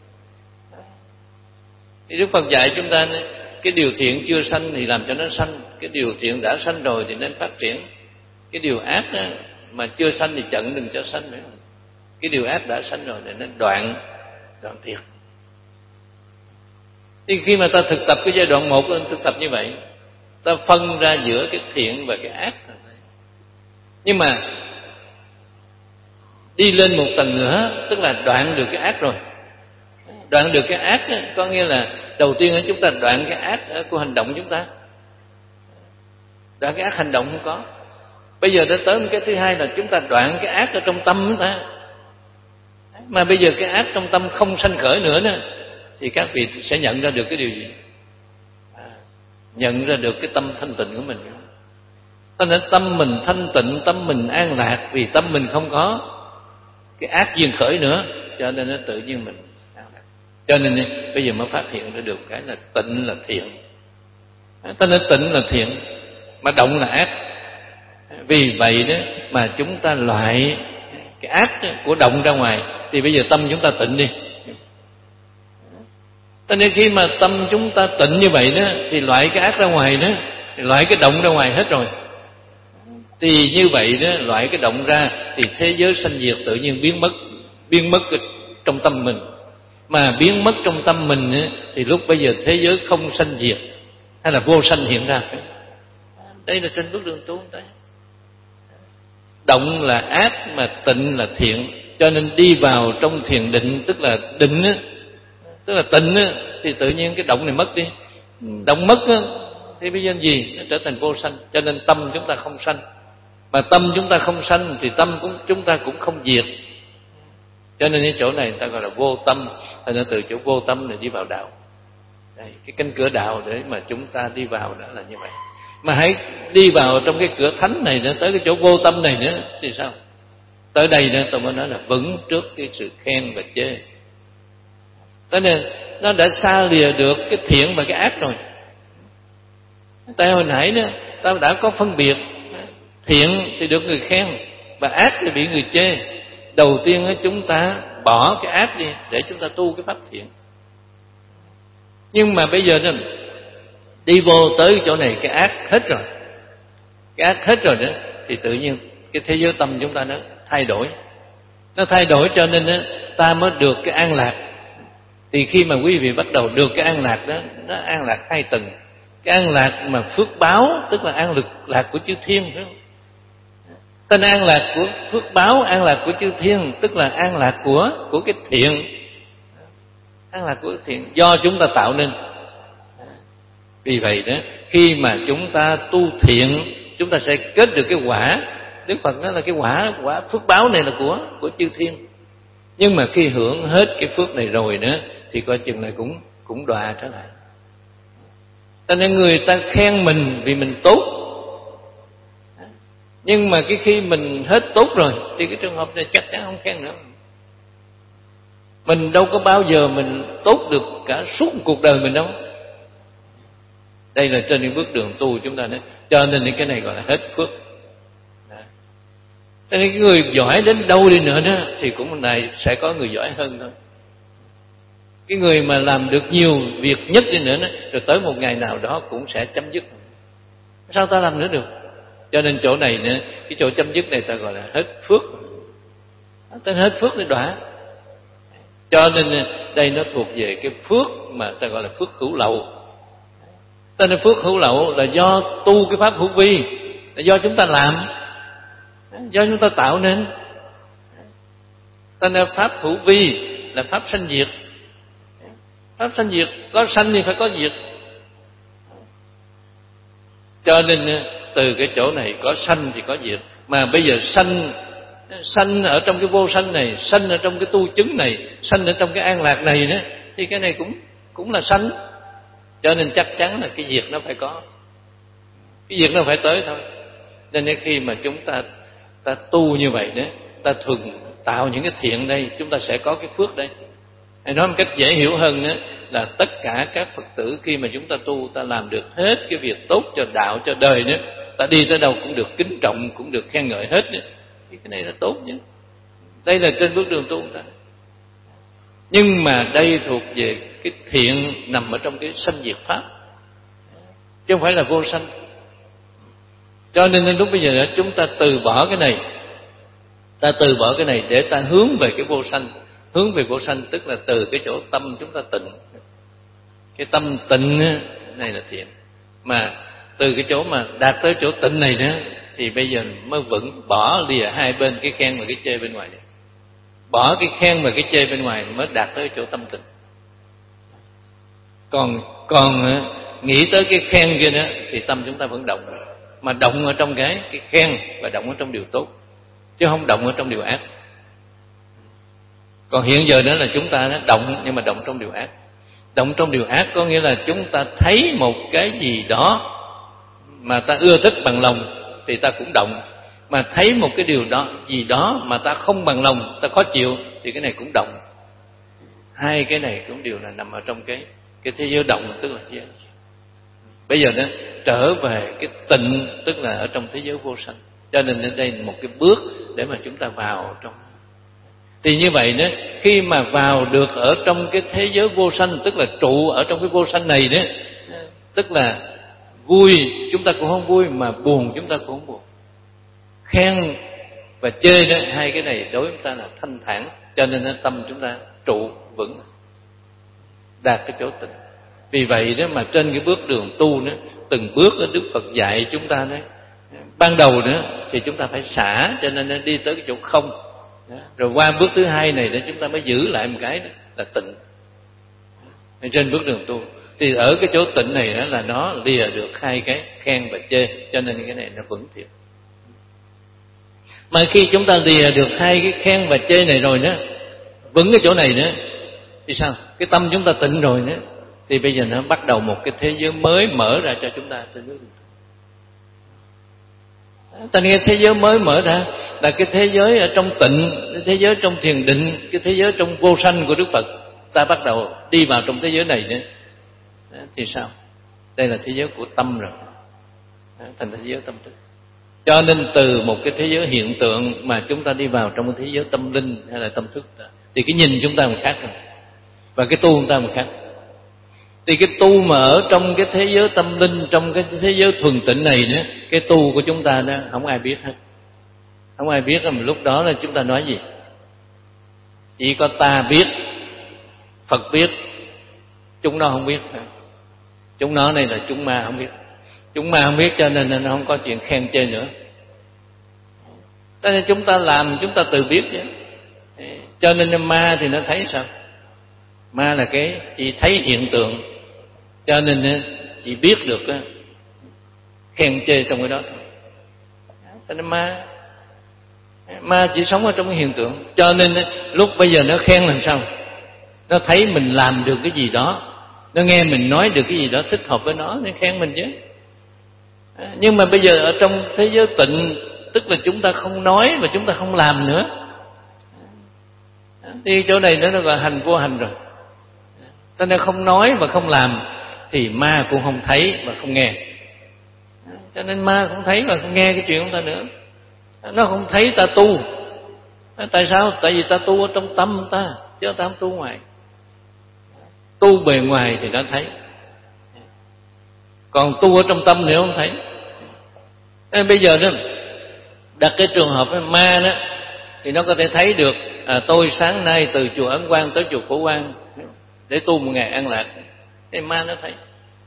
thì Đức Phật dạy chúng ta cái điều thiện chưa sanh thì làm cho nó sanh, cái điều thiện đã sanh rồi thì nên phát triển, cái điều ác đó, mà chưa sanh thì chặn đừng cho sanh nữa, cái điều ác đã sanh rồi thì nên đoạn, đoạn thiệt. Thì khi mà ta thực tập cái giai đoạn một, ta thực tập như vậy, ta phân ra giữa cái thiện và cái ác. Nhưng mà đi lên một tầng nữa, tức là đoạn được cái ác rồi. Đoạn được cái ác đó, có nghĩa là đầu tiên là chúng ta đoạn cái ác của hành động chúng ta. Đoạn cái ác hành động không có. Bây giờ đã tới một cái thứ hai là chúng ta đoạn cái ác ở trong tâm chúng ta. Mà bây giờ cái ác trong tâm không sanh khởi nữa đó, thì các vị sẽ nhận ra được cái điều gì? À, nhận ra được cái tâm thanh tịnh của mình. Cho nên tâm mình thanh tịnh, tâm mình an lạc, vì tâm mình không có cái ác duyên khởi nữa, cho nên nó tự nhiên mình an lạc. Cho nên bây giờ mới phát hiện ra được cái là tịnh là thiện. Cho nên tịnh là thiện, mà động là ác. Vì vậy đó mà chúng ta loại cái ác của động ra ngoài, thì bây giờ tâm chúng ta tịnh đi. Cho nên khi mà tâm chúng ta tịnh như vậy đó, thì loại cái ác ra ngoài đó, thì loại cái động ra ngoài hết rồi. Thì như vậy đó, loại cái động ra thì thế giới sanh diệt tự nhiên biến mất, biến mất trong tâm mình. Mà biến mất trong tâm mình ấy, thì lúc bây giờ thế giới không sanh diệt, hay là vô sanh hiện ra. Đây là trên bước đường tu đấy. Động là ác mà tịnh là thiện, cho nên đi vào trong thiền định, tức là định á, tức là tịnh á, thì tự nhiên cái động này mất đi. Động mất á, thì bây giờ gì? Nó trở thành vô sanh. Cho nên tâm chúng ta không sanh. Mà tâm chúng ta không sanh thì tâm cũng chúng ta cũng không diệt. Cho nên cái chỗ này người ta gọi là vô tâm. Thành ra từ chỗ vô tâm này đi vào đạo. Đây, cái cánh cửa đạo để mà chúng ta đi vào đó là như vậy. Mà hãy đi vào trong cái cửa thánh này nữa, tới cái chỗ vô tâm này nữa thì sao? Tới đây nữa tôi mới nói là vững trước cái sự khen và chê. Cho nên nó đã xa lìa được cái thiện và cái ác rồi. Tại hồi nãy nữa ta đã có phân biệt, thiện thì được người khen và ác thì bị người chê. Đầu tiên chúng ta bỏ cái ác đi để chúng ta tu cái pháp thiện. Nhưng mà bây giờ đó, đi vô tới cái chỗ này cái ác hết rồi, cái ác hết rồi đó, thì tự nhiên cái thế giới tâm chúng ta nó thay đổi. Nó thay đổi cho nên đó, ta mới được cái an lạc. Thì khi mà quý vị bắt đầu được cái an lạc đó, nó an lạc hai tầng. Cái an lạc mà phước báo, tức là an lực lạc của chư thiên, phải không? Tên an lạc của phước báo, an lạc của chư thiên, tức là an lạc của của cái thiện, an lạc của cái thiện do chúng ta tạo nên. Vì vậy đó, khi mà chúng ta tu thiện, chúng ta sẽ kết được cái quả. Đức Phật nói là cái quả quả phước báo này là của của chư thiên. Nhưng mà khi hưởng hết cái phước này rồi nữa, thì coi chừng này cũng cũng đọa trở lại. Cho nên người ta khen mình vì mình tốt, nhưng mà cái khi mình hết tốt rồi thì cái trường hợp này chắc chắn không khen nữa. Mình đâu có bao giờ mình tốt được cả suốt cuộc đời mình đâu. Đây là trên những bước đường tu chúng ta nói. Cho nên cái này gọi là hết phước. Cho nên cái người giỏi đến đâu đi nữa đó thì cũng này sẽ có người giỏi hơn thôi. Cái người mà làm được nhiều việc nhất đi nữa đó, rồi tới một ngày nào đó cũng sẽ chấm dứt. Sao ta làm nữa được? Cho nên chỗ này nữa, cái chỗ chấm dứt này ta gọi là hết phước. Tên hết phước để đọa. Cho nên đây nó thuộc về cái phước mà ta gọi là phước hữu lậu. Tên là phước hữu lậu là do tu cái pháp hữu vi, là do chúng ta làm, do chúng ta tạo nên. Tên là pháp hữu vi là pháp sanh diệt. Pháp sanh diệt, có sanh thì phải có diệt. Cho nên từ cái chỗ này có sanh thì có diệt. Mà bây giờ sanh sanh ở trong cái vô sanh này, sanh ở trong cái tu chứng này, sanh ở trong cái an lạc này nữa, thì cái này cũng cũng là sanh. Cho nên chắc chắn là cái diệt nó phải có, cái diệt nó phải tới thôi. Nên khi mà chúng ta ta tu như vậy đó, ta thường tạo những cái thiện đây, chúng ta sẽ có cái phước đây. Hay nói một cách dễ hiểu hơn đó, là tất cả các Phật tử khi mà chúng ta tu, ta làm được hết cái việc tốt cho đạo, cho đời nữa, ta đi tới đâu cũng được kính trọng, cũng được khen ngợi hết nữa. Thì cái này là tốt chứ. Đây là trên bước đường tu đó. Nhưng mà đây thuộc về cái thiện nằm ở trong cái sanh diệt pháp, chứ không phải là vô sanh. Cho nên lúc bây giờ chúng ta từ bỏ cái này, ta từ bỏ cái này để ta hướng về cái vô sanh. Hướng về vô sanh tức là từ cái chỗ tâm chúng ta tịnh. Cái tâm tịnh này là thiện. Mà từ cái chỗ mà đạt tới chỗ tịnh này nữa, thì bây giờ mới vững, bỏ lìa hai bên cái khen và cái chê bên ngoài này. Bỏ cái khen và cái chê bên ngoài mới đạt tới chỗ tâm tịnh. Còn còn nghĩ tới cái khen kia nữa thì tâm chúng ta vẫn động. Mà động ở trong cái cái khen và động ở trong điều tốt, chứ không động ở trong điều ác. Còn hiện giờ đó là chúng ta nó động, nhưng mà động trong điều ác. Động trong điều ác có nghĩa là chúng ta thấy một cái gì đó mà ta ưa thích bằng lòng thì ta cũng động. Mà thấy một cái điều đó gì đó mà ta không bằng lòng, ta khó chịu thì cái này cũng động. Hai cái này cũng đều là nằm ở trong cái cái thế giới động, tức là thế giới. Bây giờ đó trở về cái tịnh, tức là ở trong thế giới vô sanh. Cho nên đến đây một cái bước để mà chúng ta vào trong. Thì như vậy đó, khi mà vào được ở trong cái thế giới vô sanh, tức là trụ ở trong cái vô sanh này đó, tức là vui chúng ta cũng không vui, mà buồn chúng ta cũng không buồn. Khen và chê đó, hai cái này đối với chúng ta là thanh thản. Cho nên tâm chúng ta trụ vững, đạt cái chỗ tịnh. Vì vậy đó mà trên cái bước đường tu đó, từng bước đó Đức Phật dạy chúng ta đấy, ban đầu nữa thì chúng ta phải xả, cho nên nó đi tới cái chỗ không đó. Rồi qua bước thứ hai này để chúng ta mới giữ lại một cái đó, là tịnh. Trên bước đường tu thì ở cái chỗ tịnh này đó là nó lìa được hai cái khen và chê, cho nên cái này nó vững thiệt. Mà khi chúng ta lìa được hai cái khen và chê này rồi đó, vững cái chỗ này nữa, thì sao? Cái tâm chúng ta tịnh rồi nữa, thì bây giờ nó bắt đầu một cái thế giới mới mở ra cho chúng ta trên bước đường tu. Ta nghe thế giới mới mở ra là cái thế giới ở trong tịnh, cái thế giới trong thiền định, cái thế giới trong vô sanh của Đức Phật. Ta bắt đầu đi vào trong thế giới này nữa. Đó, thì sao? Đây là thế giới của tâm rồi. Đó, thành thế giới tâm thức. Cho nên từ một cái thế giới hiện tượng mà chúng ta đi vào trong cái thế giới tâm linh hay là tâm thức, thì cái nhìn chúng ta một khác rồi, và cái tu chúng ta một khác. Thì cái tu mà ở trong cái thế giới tâm linh, trong cái thế giới thuần tịnh này nữa, cái tu của chúng ta đó không ai biết hết. Không ai biết, mà lúc đó là chúng ta nói gì? Chỉ có ta biết, Phật biết, chúng nó không biết. Chúng nó này là chúng ma không biết. Chúng ma không biết cho nên nó không có chuyện khen chê nữa. Cho nên chúng ta làm, chúng ta tự biết chứ. Cho nên ma thì nó thấy sao? Ma là cái chỉ thấy hiện tượng, cho nên chỉ biết được khen chê trong cái đó thôi. Cho nên ma ma chỉ sống ở trong cái hiện tượng, cho nên lúc bây giờ nó khen làm sao? Nó thấy mình làm được cái gì đó, nó nghe mình nói được cái gì đó thích hợp với nó, nó khen mình chứ. Nhưng mà bây giờ ở trong thế giới tịnh, tức là chúng ta không nói và chúng ta không làm nữa, thì chỗ này nó gọi hành vô hành rồi. Cho nên không nói và không làm thì ma cũng không thấy và không nghe. Cho nên ma không thấy và không nghe cái chuyện của ta nữa. Nó không thấy ta tu. Tại sao? Tại vì ta tu ở trong tâm ta, chứ ta không tu ngoài. Tu bề ngoài thì nó thấy, còn tu ở trong tâm thì không thấy. Nên bây giờ đó, đặt cái trường hợp với ma đó, thì nó có thể thấy được à, tôi sáng nay từ chùa Ấn Quang tới chùa Phổ Quang để tu một ngày an lạc, thì ma nó thấy.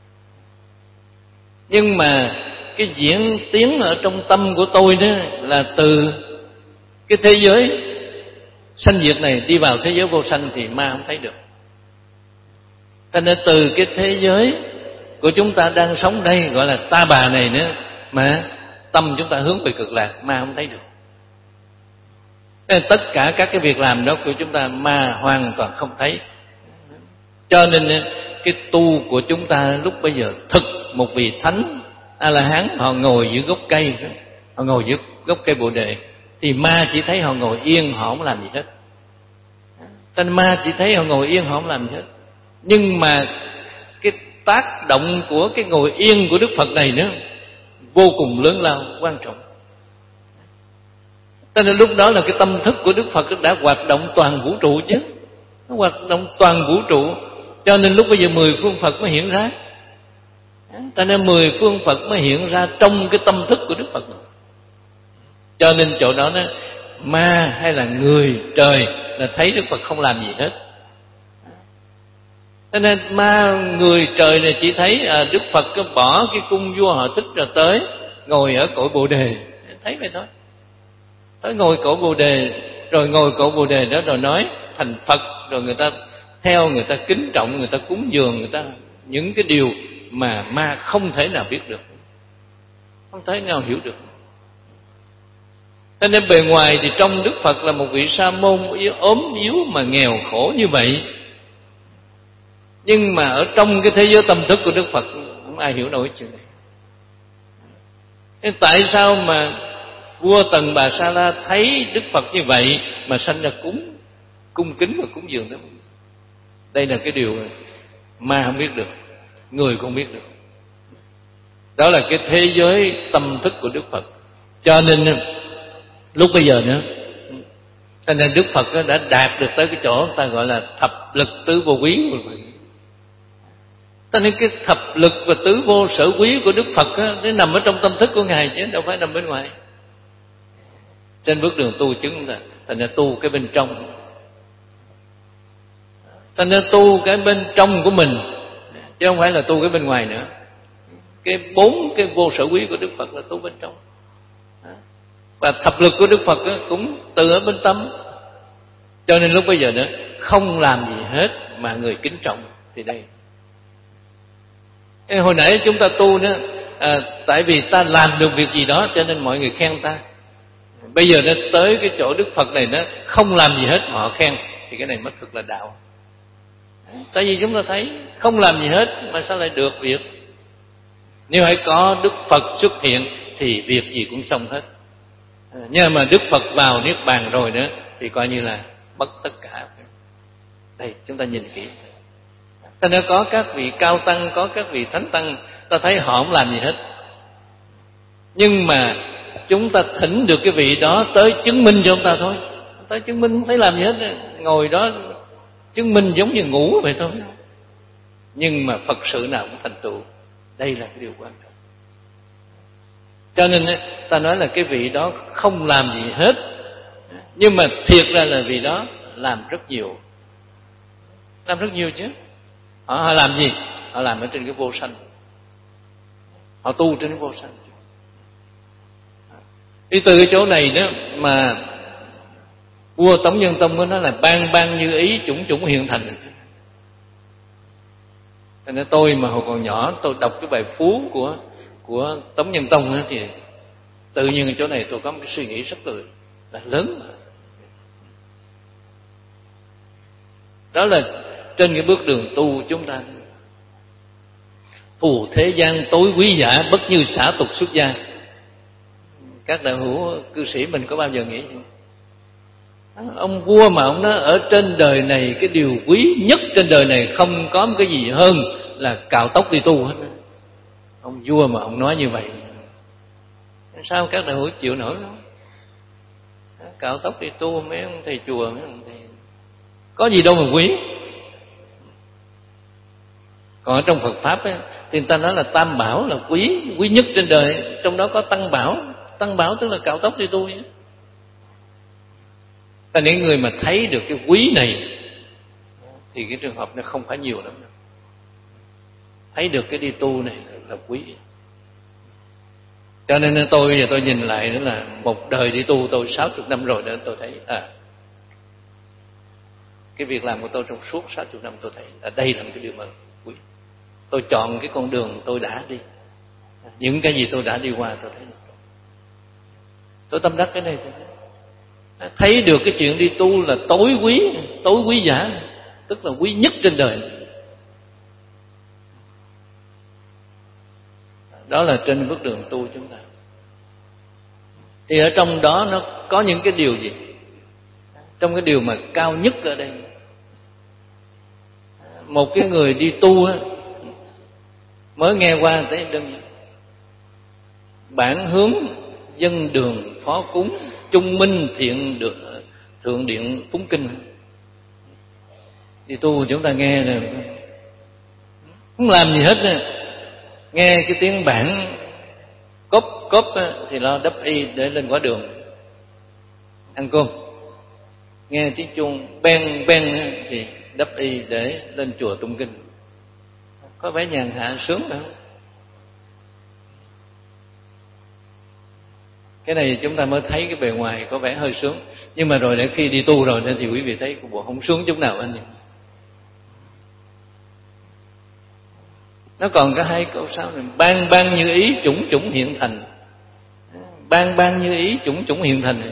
Nhưng mà cái diễn tiến ở trong tâm của tôi đó là từ cái thế giới sanh diệt này đi vào thế giới vô sanh thì ma không thấy được. Cho nên từ cái thế giới của chúng ta đang sống đây, gọi là ta bà này nữa, mà tâm chúng ta hướng về cực lạc, ma không thấy được. Nên tất cả các cái việc làm đó của chúng ta ma hoàn toàn không thấy. Cho nên cái tu của chúng ta lúc bây giờ thực một vị thánh A-la-hán, họ ngồi dưới gốc cây, họ ngồi dưới gốc cây Bồ Đề, thì ma chỉ thấy họ ngồi yên, họ không làm gì hết. Nên ma chỉ thấy họ ngồi yên, họ không làm gì hết. Nhưng mà cái tác động của cái ngồi yên của Đức Phật này nữa vô cùng lớn lao, quan trọng. Cho nên lúc đó là cái tâm thức của Đức Phật đã hoạt động toàn vũ trụ chứ. Nó hoạt động toàn vũ trụ. Cho nên lúc bây giờ mười phương Phật mới hiện ra. Cho nên mười phương Phật mới hiện ra trong cái tâm thức của Đức Phật này. Cho nên chỗ đó nó ma hay là người trời là thấy Đức Phật không làm gì hết. Cho nên ma người trời này chỉ thấy à, Đức Phật có bỏ cái cung vua họ thích rồi tới ngồi ở cội Bồ Đề, thấy vậy thôi. Tới ngồi cội Bồ Đề, rồi ngồi cội Bồ Đề đó rồi nói thành Phật, rồi người ta theo, người ta kính trọng, người ta cúng dường, người ta những cái điều mà ma không thể nào biết được, không thể nào hiểu được. Cho nên bề ngoài thì trong Đức Phật là một vị sa môn yếu, ốm yếu mà nghèo khổ như vậy, nhưng mà ở trong cái thế giới tâm thức của Đức Phật không ai hiểu nổi chuyện này. Nên tại sao mà vua Tần Bà Sa La thấy Đức Phật như vậy mà sanh ra cúng cung kính và cúng dường đó? Đây là cái điều ma không biết được, người không biết được. Đó là cái thế giới tâm thức của Đức Phật. Cho nên lúc bây giờ nữa, cho nên Đức Phật đã đạt được tới cái chỗ ta gọi là thập lực tứ vô quý. Cho nên cái thập lực và tứ vô sở quý của Đức Phật á, nó nằm ở trong tâm thức của Ngài chứ đâu phải nằm bên ngoài. Trên bước đường tu chứng là thành ra tu cái bên trong, thành ra tu cái bên trong của mình, chứ không phải là tu cái bên ngoài nữa. Cái bốn cái vô sở quý của Đức Phật là tu bên trong. Và thập lực của Đức Phật cũng từ ở bên tâm. Cho nên lúc bây giờ nữa không làm gì hết mà người kính trọng thì đây. Hồi nãy chúng ta tu nữa, à, tại vì ta làm được việc gì đó cho nên mọi người khen ta. Bây giờ nó tới cái chỗ Đức Phật này nó không làm gì hết mà họ khen, thì cái này mất thực là đạo. Tại vì chúng ta thấy không làm gì hết mà sao lại được việc. Nếu hãy có Đức Phật xuất hiện thì việc gì cũng xong hết. Nhưng mà Đức Phật vào Niết Bàn rồi nữa thì coi như là mất tất cả. Đây chúng ta nhìn kỹ. Ta nếu có các vị cao tăng, có các vị thánh tăng, ta thấy họ không làm gì hết. Nhưng mà chúng ta thỉnh được cái vị đó tới chứng minh cho chúng ta thôi. Tới chứng minh không thấy làm gì hết, ngồi đó chứng minh giống như ngủ vậy thôi. Nhưng mà Phật sự nào cũng thành tựu. Đây là cái điều quan trọng. Cho nên ta nói là cái vị đó không làm gì hết, nhưng mà thiệt ra là vị đó làm rất nhiều. Làm rất nhiều chứ. Họ, họ làm gì? Họ làm ở trên cái vô sanh. Họ tu trên cái vô sanh. Đi từ cái chỗ này đó mà vua Tống Nhân Tông mới nói là ban ban như ý, chủng chủng hiện thành. Cho nên tôi mà hồi còn nhỏ tôi đọc cái bài Phú của của Tống Nhân Tông đó, thì tự nhiên ở chỗ này tôi có một cái suy nghĩ rất là, là lớn. Đó là trên cái bước đường tu chúng ta, phù thế gian tối quý giả, bất như xả tục xuất gia. Các đạo hữu cư sĩ mình có bao giờ nghĩ gì? Ông vua mà ông nói ở trên đời này cái điều quý nhất trên đời này không có một cái gì hơn là cạo tóc đi tu hết. Ông vua mà ông nói như vậy, sao các đạo hữu chịu nổi không? Cạo tóc đi tu, mấy ông thầy chùa, mấy ông thầy có gì đâu mà quý. Còn ở trong Phật Pháp ấy, thì người ta nói là tam bảo là quý, quý nhất trên đời. Trong đó có tăng bảo. Tăng bảo tức là cạo tóc đi tu. Ta những người mà thấy được cái quý này thì cái trường hợp nó không phải nhiều lắm đâu. Thấy được cái đi tu này là quý. Cho nên tôi giờ tôi nhìn lại nữa là một đời đi tu tôi sáu mươi năm rồi nữa, tôi thấy à cái việc làm của tôi trong suốt sáu mươi năm tôi thấy là đây là một cái điều mà quý. Tôi chọn cái con đường tôi đã đi, những cái gì tôi đã đi qua tôi thấy tôi tâm đắc cái này. Thấy được cái chuyện đi tu là tối quý, tối quý giả, tức là quý nhất trên đời. Đó là trên bước đường tu chúng ta. Thì ở trong đó nó có những cái điều gì? Trong cái điều mà cao nhất ở đây, một cái người đi tu á, mới nghe qua thấy đơn giản: bản hướng dân đường phó cúng, trung minh thiện được thượng điện phúng kinh. Đi tu chúng ta nghe rồi không làm gì hết nè. Nghe cái tiếng bản cốp cốp thì lo đắp y để lên quả đường ăn cơm. Nghe tiếng chuông ben ben thì đắp y để lên chùa tụng kinh. Có vẻ nhàn hạ sướng phải không? Cái này chúng ta mới thấy cái bề ngoài có vẻ hơi sướng. Nhưng mà rồi để khi đi tu rồi thì quý vị thấy bộ không sướng chút nào anh nhỉ? Nó còn có hai câu sau này: ban ban như ý, chủng chủng hiện thành. Ban ban như ý, chủng chủng hiện thành này.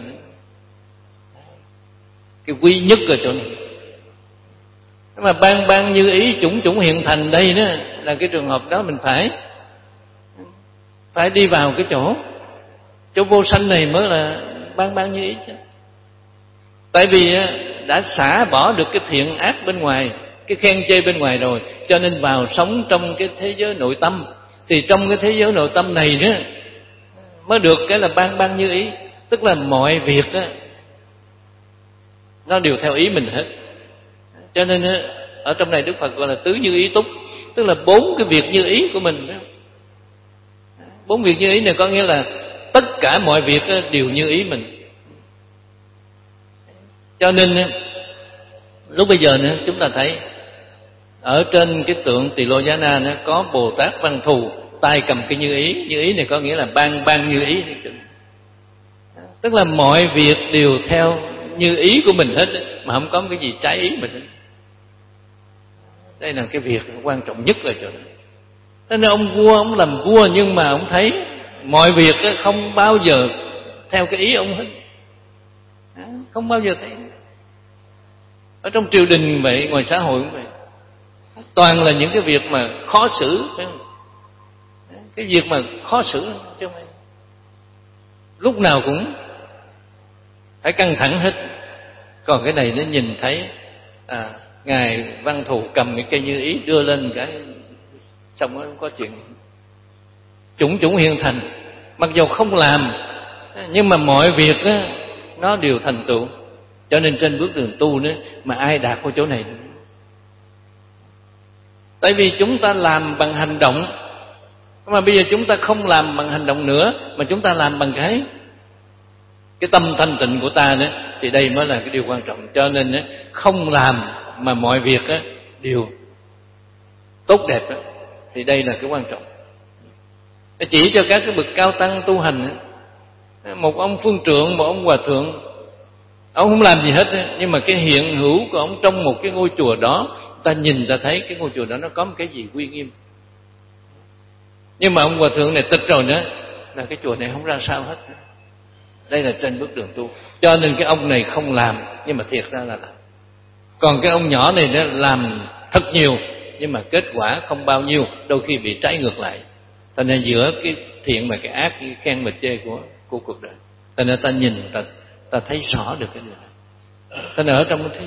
Cái quý nhất ở chỗ này. Nhưng mà ban ban như ý, chủng chủng hiện thành đây đó là cái trường hợp đó mình phải phải đi vào cái chỗ chỗ vô sanh này mới là ban ban như ý chứ. Tại vì đã xả bỏ được cái thiện ác bên ngoài, cái khen chê bên ngoài rồi, cho nên vào sống trong cái thế giới nội tâm. Thì trong cái thế giới nội tâm này đó mới được cái là ban ban như ý. Tức là mọi việc đó, nó đều theo ý mình hết. Cho nên ở trong này Đức Phật gọi là tứ như ý túc. Tức là bốn cái việc như ý của mình đó. Bốn việc như ý này có nghĩa là tất cả mọi việc đều như ý mình. Cho nên lúc bây giờ nữa chúng ta thấy ở trên cái tượng Tỳ Lô Giá Na nó có Bồ Tát Văn Thù, tay cầm cái như ý. Như ý này có nghĩa là ban ban như ý, tức là mọi việc đều theo như ý của mình hết, mà không có cái gì trái ý mình hết. Đây là cái việc quan trọng nhất là chỗ đó. Thế nên ông vua ông làm vua, nhưng mà ông thấy mọi việc không bao giờ theo cái ý ông hết, không bao giờ thấy. Ở trong triều đình vậy, ngoài xã hội cũng vậy, toàn là những cái việc mà khó xử, phải không? Cái việc mà khó xử chứ không phải lúc nào cũng phải căng thẳng hết. Còn cái này nó nhìn thấy à, ngài Văn Thù cầm cái cây như ý đưa lên cái xong nó không có chuyện, chủng chủng hiện thành. Mặc dù không làm nhưng mà mọi việc đó, nó đều thành tựu. Cho nên trên bước đường tu nữa mà ai đạt qua chỗ này, tại vì chúng ta làm bằng hành động, mà bây giờ chúng ta không làm bằng hành động nữa, mà chúng ta làm bằng cái cái tâm thanh tịnh của ta nữa, thì đây mới là cái điều quan trọng. Cho nên không làm mà mọi việc đều tốt đẹp, thì đây là cái quan trọng. Chỉ cho các cái bậc cao tăng tu hành, một ông phương trượng, một ông hòa thượng, ông không làm gì hết, nhưng mà cái hiện hữu của ông trong một cái ngôi chùa đó, ta nhìn ta thấy cái ngôi chùa đó nó có một cái gì uy nghiêm. Nhưng mà ông hòa thượng này tịch rồi nữa, là cái chùa này không ra sao hết. Đây là trên bước đường tu. Cho nên cái ông này không làm, nhưng mà thiệt ra là làm. Còn cái ông nhỏ này nó làm thật nhiều, nhưng mà kết quả không bao nhiêu, đôi khi bị trái ngược lại. Thành ra giữa cái thiện và cái ác, cái khen và chê của, của cuộc đời, thành ra ta nhìn, ta, ta thấy rõ được cái điều này. Thành ra ở trong cái thế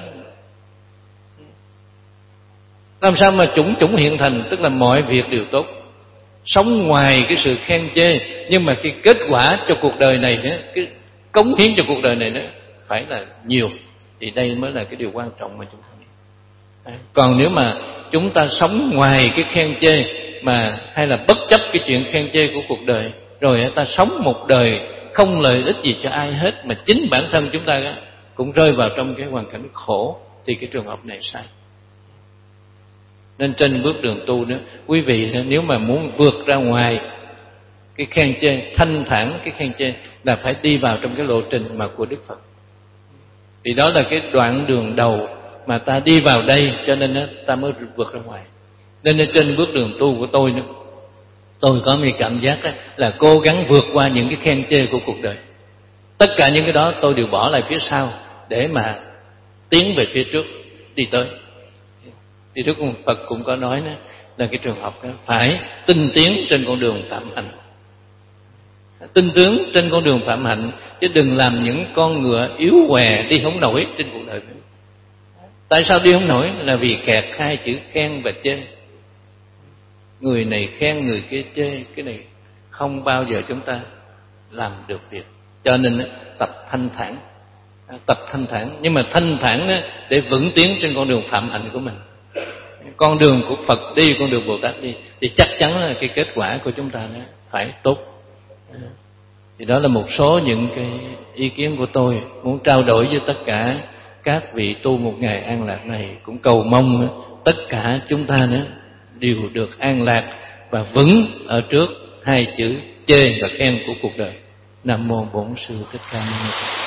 làm sao mà chủng chủng hiện thành, tức là mọi việc đều tốt, sống ngoài cái sự khen chê, nhưng mà cái kết quả cho cuộc đời này nữa, cái cống hiến cho cuộc đời này nữa phải là nhiều, thì đây mới là cái điều quan trọng mà chúng ta nghĩ. Còn nếu mà chúng ta sống ngoài cái khen chê, mà hay là bất chấp cái chuyện khen chê của cuộc đời, rồi ta sống một đời không lợi ích gì cho ai hết, mà chính bản thân chúng ta cũng rơi vào trong cái hoàn cảnh khổ, thì cái trường hợp này sai. Nên trên bước đường tu nữa, quý vị nếu mà muốn vượt ra ngoài cái khen chê, thanh thản cái khen chê, là phải đi vào trong cái lộ trình mà của Đức Phật. Thì đó là cái đoạn đường đầu mà ta đi vào đây, cho nên ta mới vượt ra ngoài. Nên trên bước đường tu của tôi nữa, tôi có một cảm giác là cố gắng vượt qua những cái khen chê của cuộc đời. Tất cả những cái đó tôi đều bỏ lại phía sau để mà tiến về phía trước, đi tới. Thì Đức Phật cũng có nói đó, là cái trường hợp đó phải tinh tiến trên con đường phạm hạnh. Tinh tiến trên con đường phạm hạnh, chứ đừng làm những con ngựa yếu què đi không nổi trên cuộc đời nữa. Tại sao đi không nổi? Là vì kẹt hai chữ khen và chê. Người này khen, người kia chê, cái này không bao giờ chúng ta làm được việc. Cho nên tập thanh thản, tập thanh thản, nhưng mà thanh thản để vững tiến trên con đường phạm hạnh của mình. Con đường của Phật đi, con đường Bồ Tát đi, thì chắc chắn là cái kết quả của chúng ta phải tốt. Thì đó là một số những cái ý kiến của tôi muốn trao đổi với tất cả các vị tu một ngày an lạc này. Cũng cầu mong tất cả chúng ta nữa đều được an lạc và vững ở trước hai chữ chê và khen của cuộc đời. Nam mô Bổn Sư Thích Ca Mâu Ni Phật.